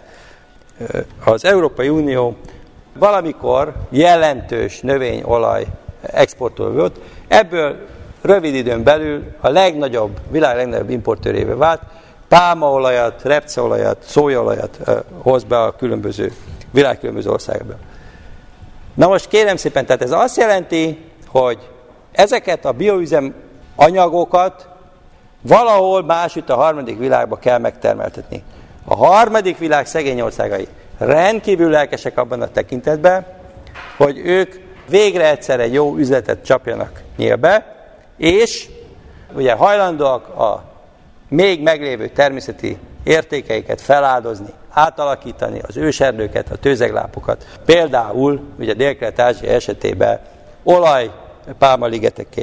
Az Európai Unió valamikor jelentős növényolaj exportőr volt, ebből rövid időn belül a legnagyobb, világ legnagyobb importőrévé vált, pálmaolajat, repceolajat, szójaolajat uh, hoz be a különböző, világ különböző országokban. Na most kérem szépen, tehát ez azt jelenti, hogy ezeket a bioüzem anyagokat valahol másütt a harmadik világba kell megtermeltetni. A harmadik világ szegény országai rendkívül lelkesek abban a tekintetben, hogy ők végre egyszer egy jó üzletet csapjanak nyílbe, és ugye hajlandóak a még meglévő természeti értékeiket feláldozni, átalakítani az őserdőket, a tőzeglápokat. Például ugye Dél-Kelet-Ázsia esetében olajpálmaligetekké.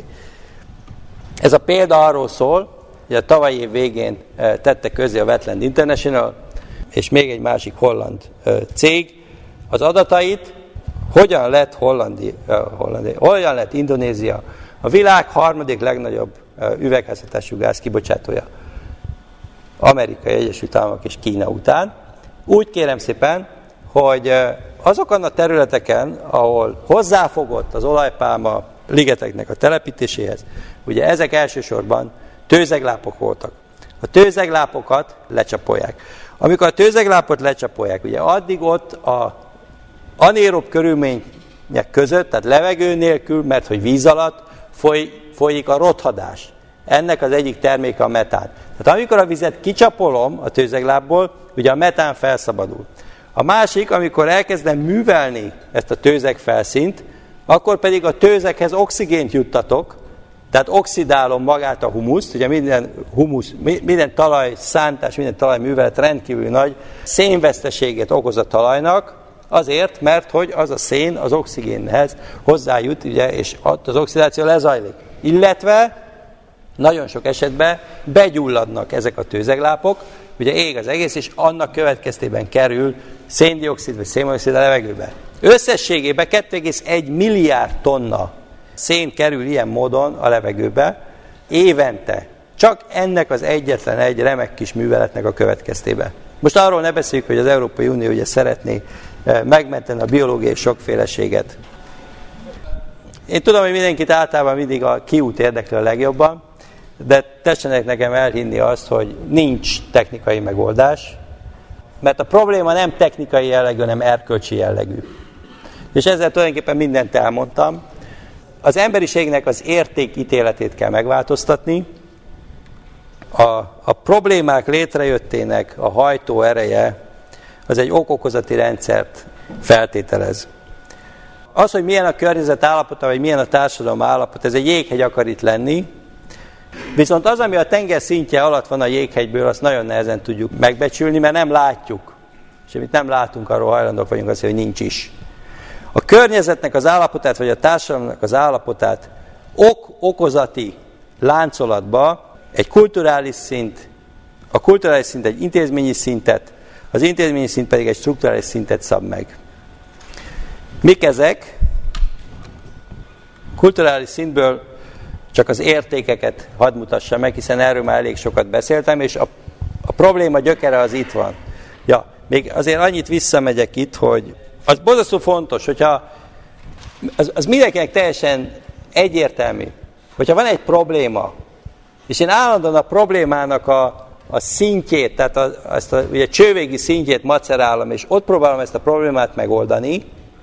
Ez a példa arról szól, hogy a tavalyi év végén tette közzé a Wetland International és még egy másik holland cég az adatait, hogyan lett Hollandi, Hollandi, hogyan lett Indonézia a világ harmadik legnagyobb üvegházhatású gáz kibocsátója. Amerikai Egyesült Államok és Kína után. Úgy kérem szépen, hogy azokon a területeken, ahol hozzáfogott az olajpálma ligeteknek a telepítéséhez, ugye ezek elsősorban tőzeglápok voltak. A tőzeglápokat lecsapolják. Amikor a tőzeglápot lecsapolják, ugye addig ott a anaerob körülmények között, tehát levegő nélkül, mert hogy víz alatt foly, folyik a rothadás. Ennek az egyik terméke a metán. Tehát amikor a vizet kicsapolom a tőzeglábból, ugye a metán felszabadul. A másik, amikor elkezdem művelni ezt a tőzegfelszínt, akkor pedig a tőzeghez oxigént juttatok, tehát oxidálom magát a humuszt, ugye minden humusz, minden talaj szántás, minden talajművelet rendkívül nagy szénveszteséget okoz a talajnak, azért, mert hogy az a szén az oxigénhez hozzájut, ugye, és az oxidáció lezajlik. Illetve nagyon sok esetben begyulladnak ezek a tőzeglápok, ugye ég az egész, és annak következtében kerül széndioxid vagy szénmonoxid a levegőbe. Összességében két egész egy milliárd tonna szén kerül ilyen módon a levegőbe évente. Csak ennek az egyetlen egy remek kis műveletnek a következtében. Most arról ne beszéljük, hogy az Európai Unió ugye szeretné megmenteni a biológiai sokféleséget. Én tudom, hogy mindenkit általában mindig a kiút érdekli a legjobban, de tessenek nekem elhinni azt, hogy nincs technikai megoldás. Mert a probléma nem technikai jellegű, hanem erkölcsi jellegű. És ezzel tulajdonképpen mindent elmondtam. Az emberiségnek az értékítéletét kell megváltoztatni. A, a problémák létrejöttének a hajtó ereje az egy ok-okozati rendszert feltételez. Az, hogy milyen a környezet állapota, vagy milyen a társadalom állapota, ez egy jéghegy akar itt lenni, viszont az, ami a tenger szintje alatt van a jéghegyből, azt nagyon nehezen tudjuk megbecsülni, mert nem látjuk. És amit nem látunk, arról hajlandók vagyunk azt, hogy nincs is. A környezetnek az állapotát, vagy a társadalomnak az állapotát ok-okozati láncolatba egy kulturális szint, a kulturális szint egy intézményi szintet, az intézményi szint pedig egy strukturális szintet szab meg. Mik ezek? Kulturális szintből csak az értékeket hadd mutassa meg, hiszen erről már elég sokat beszéltem, és a, a probléma gyökere az itt van. Ja, még azért annyit visszamegyek itt, hogy az borzasztó fontos, hogyha az, az mindenkinek teljesen egyértelmű, hogyha van egy probléma, és én állandóan a problémának a, a szintjét, tehát a, azt a ugye, csővégi szintjét macerálom, és ott próbálom ezt a problémát megoldani,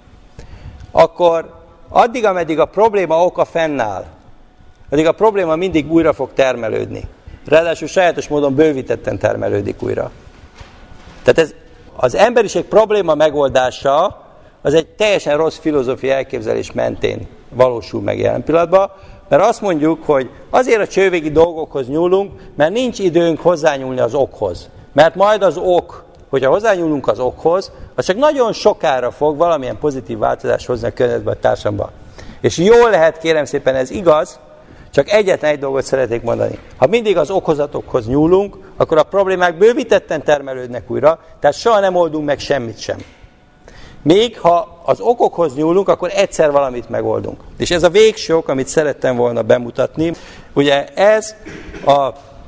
akkor addig, ameddig a probléma oka fennáll, addig a probléma mindig újra fog termelődni. Ráadásul sajátos módon bővítetten termelődik újra. Tehát ez, az emberiség probléma megoldása az egy teljesen rossz filozófiai elképzelés mentén valósul meg jelen pillanatban, mert azt mondjuk, hogy azért a csővégi dolgokhoz nyúlunk, mert nincs időnk hozzányúlni az okhoz. Mert majd az ok, hogyha hozzányúlunk az okhoz, az csak nagyon sokára fog valamilyen pozitív változást hozni a környezetben, a társadalomban. És jól lehet, kérem szépen, ez igaz, csak egyetlen egy dolgot szeretnék mondani. Ha mindig az okozatokhoz nyúlunk, akkor a problémák bővítetten termelődnek újra, tehát soha nem oldunk meg semmit sem. Még ha az okokhoz nyúlunk, akkor egyszer valamit megoldunk. És ez a végső ok, amit szerettem volna bemutatni. Ugye ez a, a,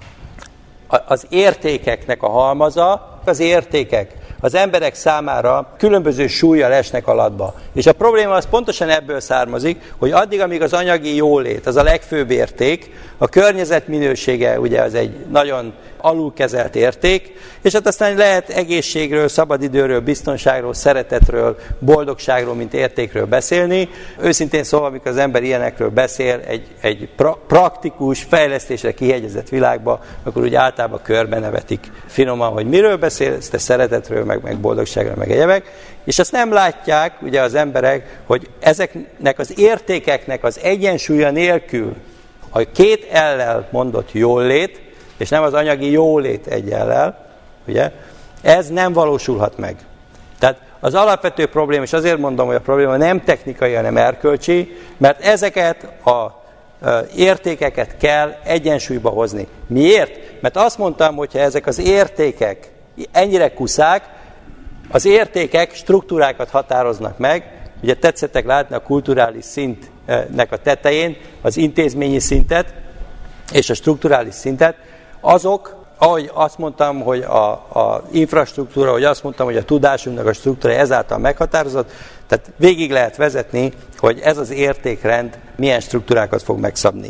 az értékeknek a halmaza, az értékek az emberek számára különböző súllyal esnek alatba. És a probléma az pontosan ebből származik, hogy addig, amíg az anyagi jólét, az a legfőbb érték, a környezet minősége ugye az egy nagyon alulkezelt érték, és hát aztán lehet egészségről, szabadidőről, biztonságról, szeretetről, boldogságról, mint értékről beszélni. Őszintén szóval, amikor az ember ilyenekről beszél egy, egy pra- praktikus, fejlesztésre kihegyezett világba, akkor úgy általában körbe nevetik finoman, hogy miről beszél, ezt a szeretetről, meg, meg boldogságról, meg egyebek, és azt nem látják ugye az emberek, hogy ezeknek az értékeknek az egyensúlya nélkül, a két ellel mondott jólét, és nem az anyagi jólét egy ellel, ugye, ez nem valósulhat meg. Tehát az alapvető probléma, és azért mondom, hogy a probléma nem technikai, hanem erkölcsi, mert ezeket a értékeket kell egyensúlyba hozni. Miért? Mert azt mondtam, hogyha ezek az értékek ennyire kuszák, az értékek struktúrákat határoznak meg. Ugye tetszettek látni a kulturális szintnek a tetején az intézményi szintet és a strukturális szintet. Azok, ahogy azt mondtam, hogy a, a infrastruktúra, ahogy azt mondtam, hogy a tudásunknak a struktúra ezáltal meghatározott, tehát végig lehet vezetni, hogy ez az értékrend milyen struktúrákat fog megszabni.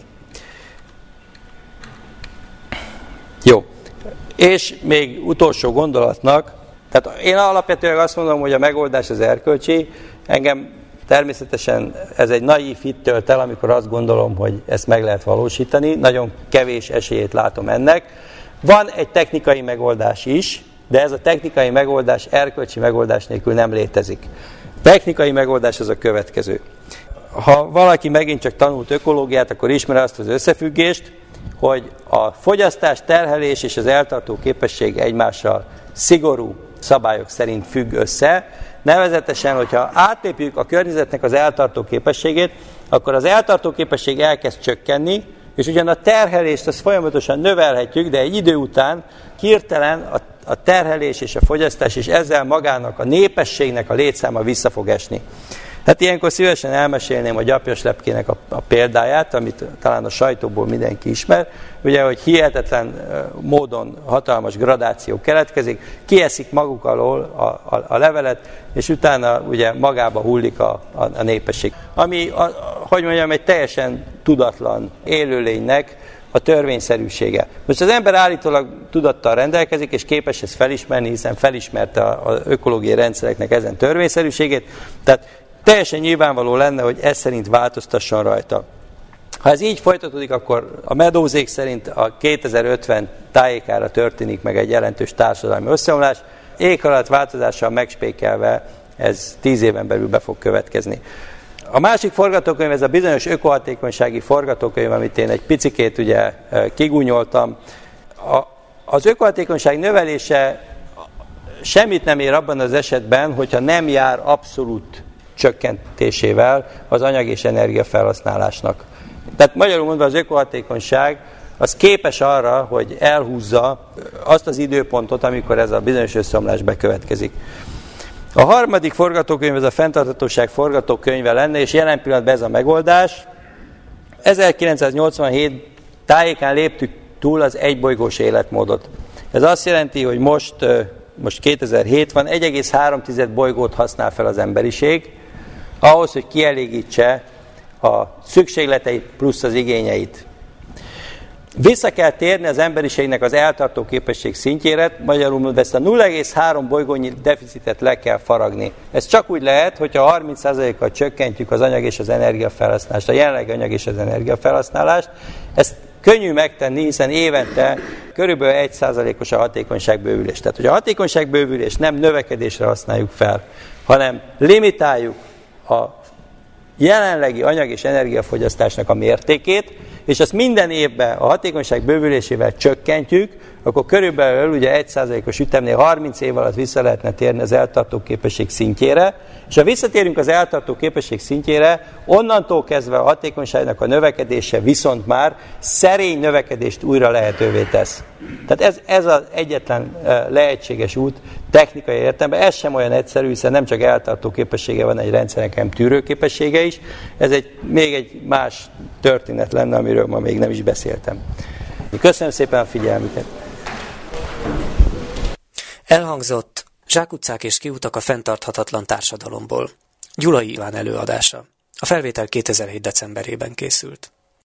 Jó. És még utolsó gondolatnak, tehát én alapvetően azt mondom, hogy a megoldás az erkölcsi. Engem természetesen ez egy naív hit tölt el, amikor azt gondolom, hogy ezt meg lehet valósítani. Nagyon kevés esélyét látom ennek. Van egy technikai megoldás is, de ez a technikai megoldás erkölcsi megoldás nélkül nem létezik. A technikai megoldás az a következő. Ha valaki megint csak tanult ökológiát, akkor ismer azt az összefüggést, hogy a fogyasztás, terhelés és az eltartó képesség egymással szigorú szabályok szerint függ össze. Nevezetesen, hogyha átlépjük a környezetnek az eltartó képességét, akkor az eltartó képesség elkezd csökkenni, és ugyan a terhelést azt folyamatosan növelhetjük, de egy idő után hirtelen a, a terhelés és a fogyasztás, és ezzel magának a népességnek a létszáma vissza fog esni. Hát ilyenkor szívesen elmesélném a gyapjaslepkének a, a példáját, amit talán a sajtóból mindenki ismer, ugye, hogy hihetetlen módon hatalmas gradáció keletkezik, kieszik maguk alól a, a, a levelet, és utána ugye magába hullik a, a, a népesség. Ami, a, hogy mondjam, egy teljesen tudatlan élőlénynek a törvényszerűsége. Most az ember állítólag tudattal rendelkezik, és képes ezt felismerni, hiszen felismerte az ökológiai rendszereknek ezen törvényszerűségét, tehát teljesen nyilvánvaló lenne, hogy ez szerint változtasson rajta. Ha ez így folytatódik, akkor a Meadowsék szerint a kétezer-ötven tájékára történik meg egy jelentős társadalmi összeomlás, éghajlatváltozással megspékelve ez tíz éven belül be fog következni. A másik forgatókönyv, ez a bizonyos ökohatékonysági forgatókönyv, amit én egy picikét ugye kigúnyoltam. A, az ökohatékonyság növelése semmit nem ér abban az esetben, hogyha nem jár abszolút csökkentésével az anyag és energiafelhasználásnak. Tehát magyarul mondva az ökohatékonyság az képes arra, hogy elhúzza azt az időpontot, amikor ez a bizonyos összeomlás bekövetkezik. A harmadik forgatókönyv, ez a fenntarthatóság forgatókönyve lenne, és jelen pillanatban ez a megoldás. ezerkilencszáznyolcvanhét tájékán léptük túl az egybolygós életmódot. Ez azt jelenti, hogy most, most kétezer-hét van, egy egész három bolygót használ fel az emberiség, ahhoz, hogy kielégítse a szükségleteit plusz az igényeit. Vissza kell térni az emberiségnek az eltartó képesség szintjére, magyarul mondva ezt a nulla egész három bolygónyi deficitet le kell faragni. Ez csak úgy lehet, hogyha harminc százalékkal csökkentjük az anyag és az energiafelhasználást, a jelenlegi anyag és az energiafelhasználást. Ezt könnyű megtenni, hiszen évente körülbelül egy százalékos a hatékonyságbővülés. Tehát, hogy a hatékonyságbővülést nem növekedésre használjuk fel, hanem limitáljuk a jelenlegi anyag és energiafogyasztásnak a mértékét, és azt minden évben a hatékonyság bővülésével csökkentjük, akkor körülbelül ugye egy százalékos ütemnél harminc év alatt vissza lehetne térni az eltartó képesség szintjére, és ha visszatérünk az eltartó képesség szintjére, onnantól kezdve a hatékonyságnak a növekedése viszont már szerény növekedést újra lehetővé tesz. Tehát ez, ez az egyetlen lehetséges út technikai értelemben. Ez sem olyan egyszerű, hiszen nem csak eltartó képessége van egy rendszernek, hanem tűrőképessége is. Ez egy, még egy más történet lenne, amiről ma még nem is beszéltem. Köszönöm szépen a figyelmüket! Elhangzott Zsákutcák és kiutak a fenntarthatatlan társadalomból. Gyulai Iván előadása. A felvétel kétezer-hét decemberében készült.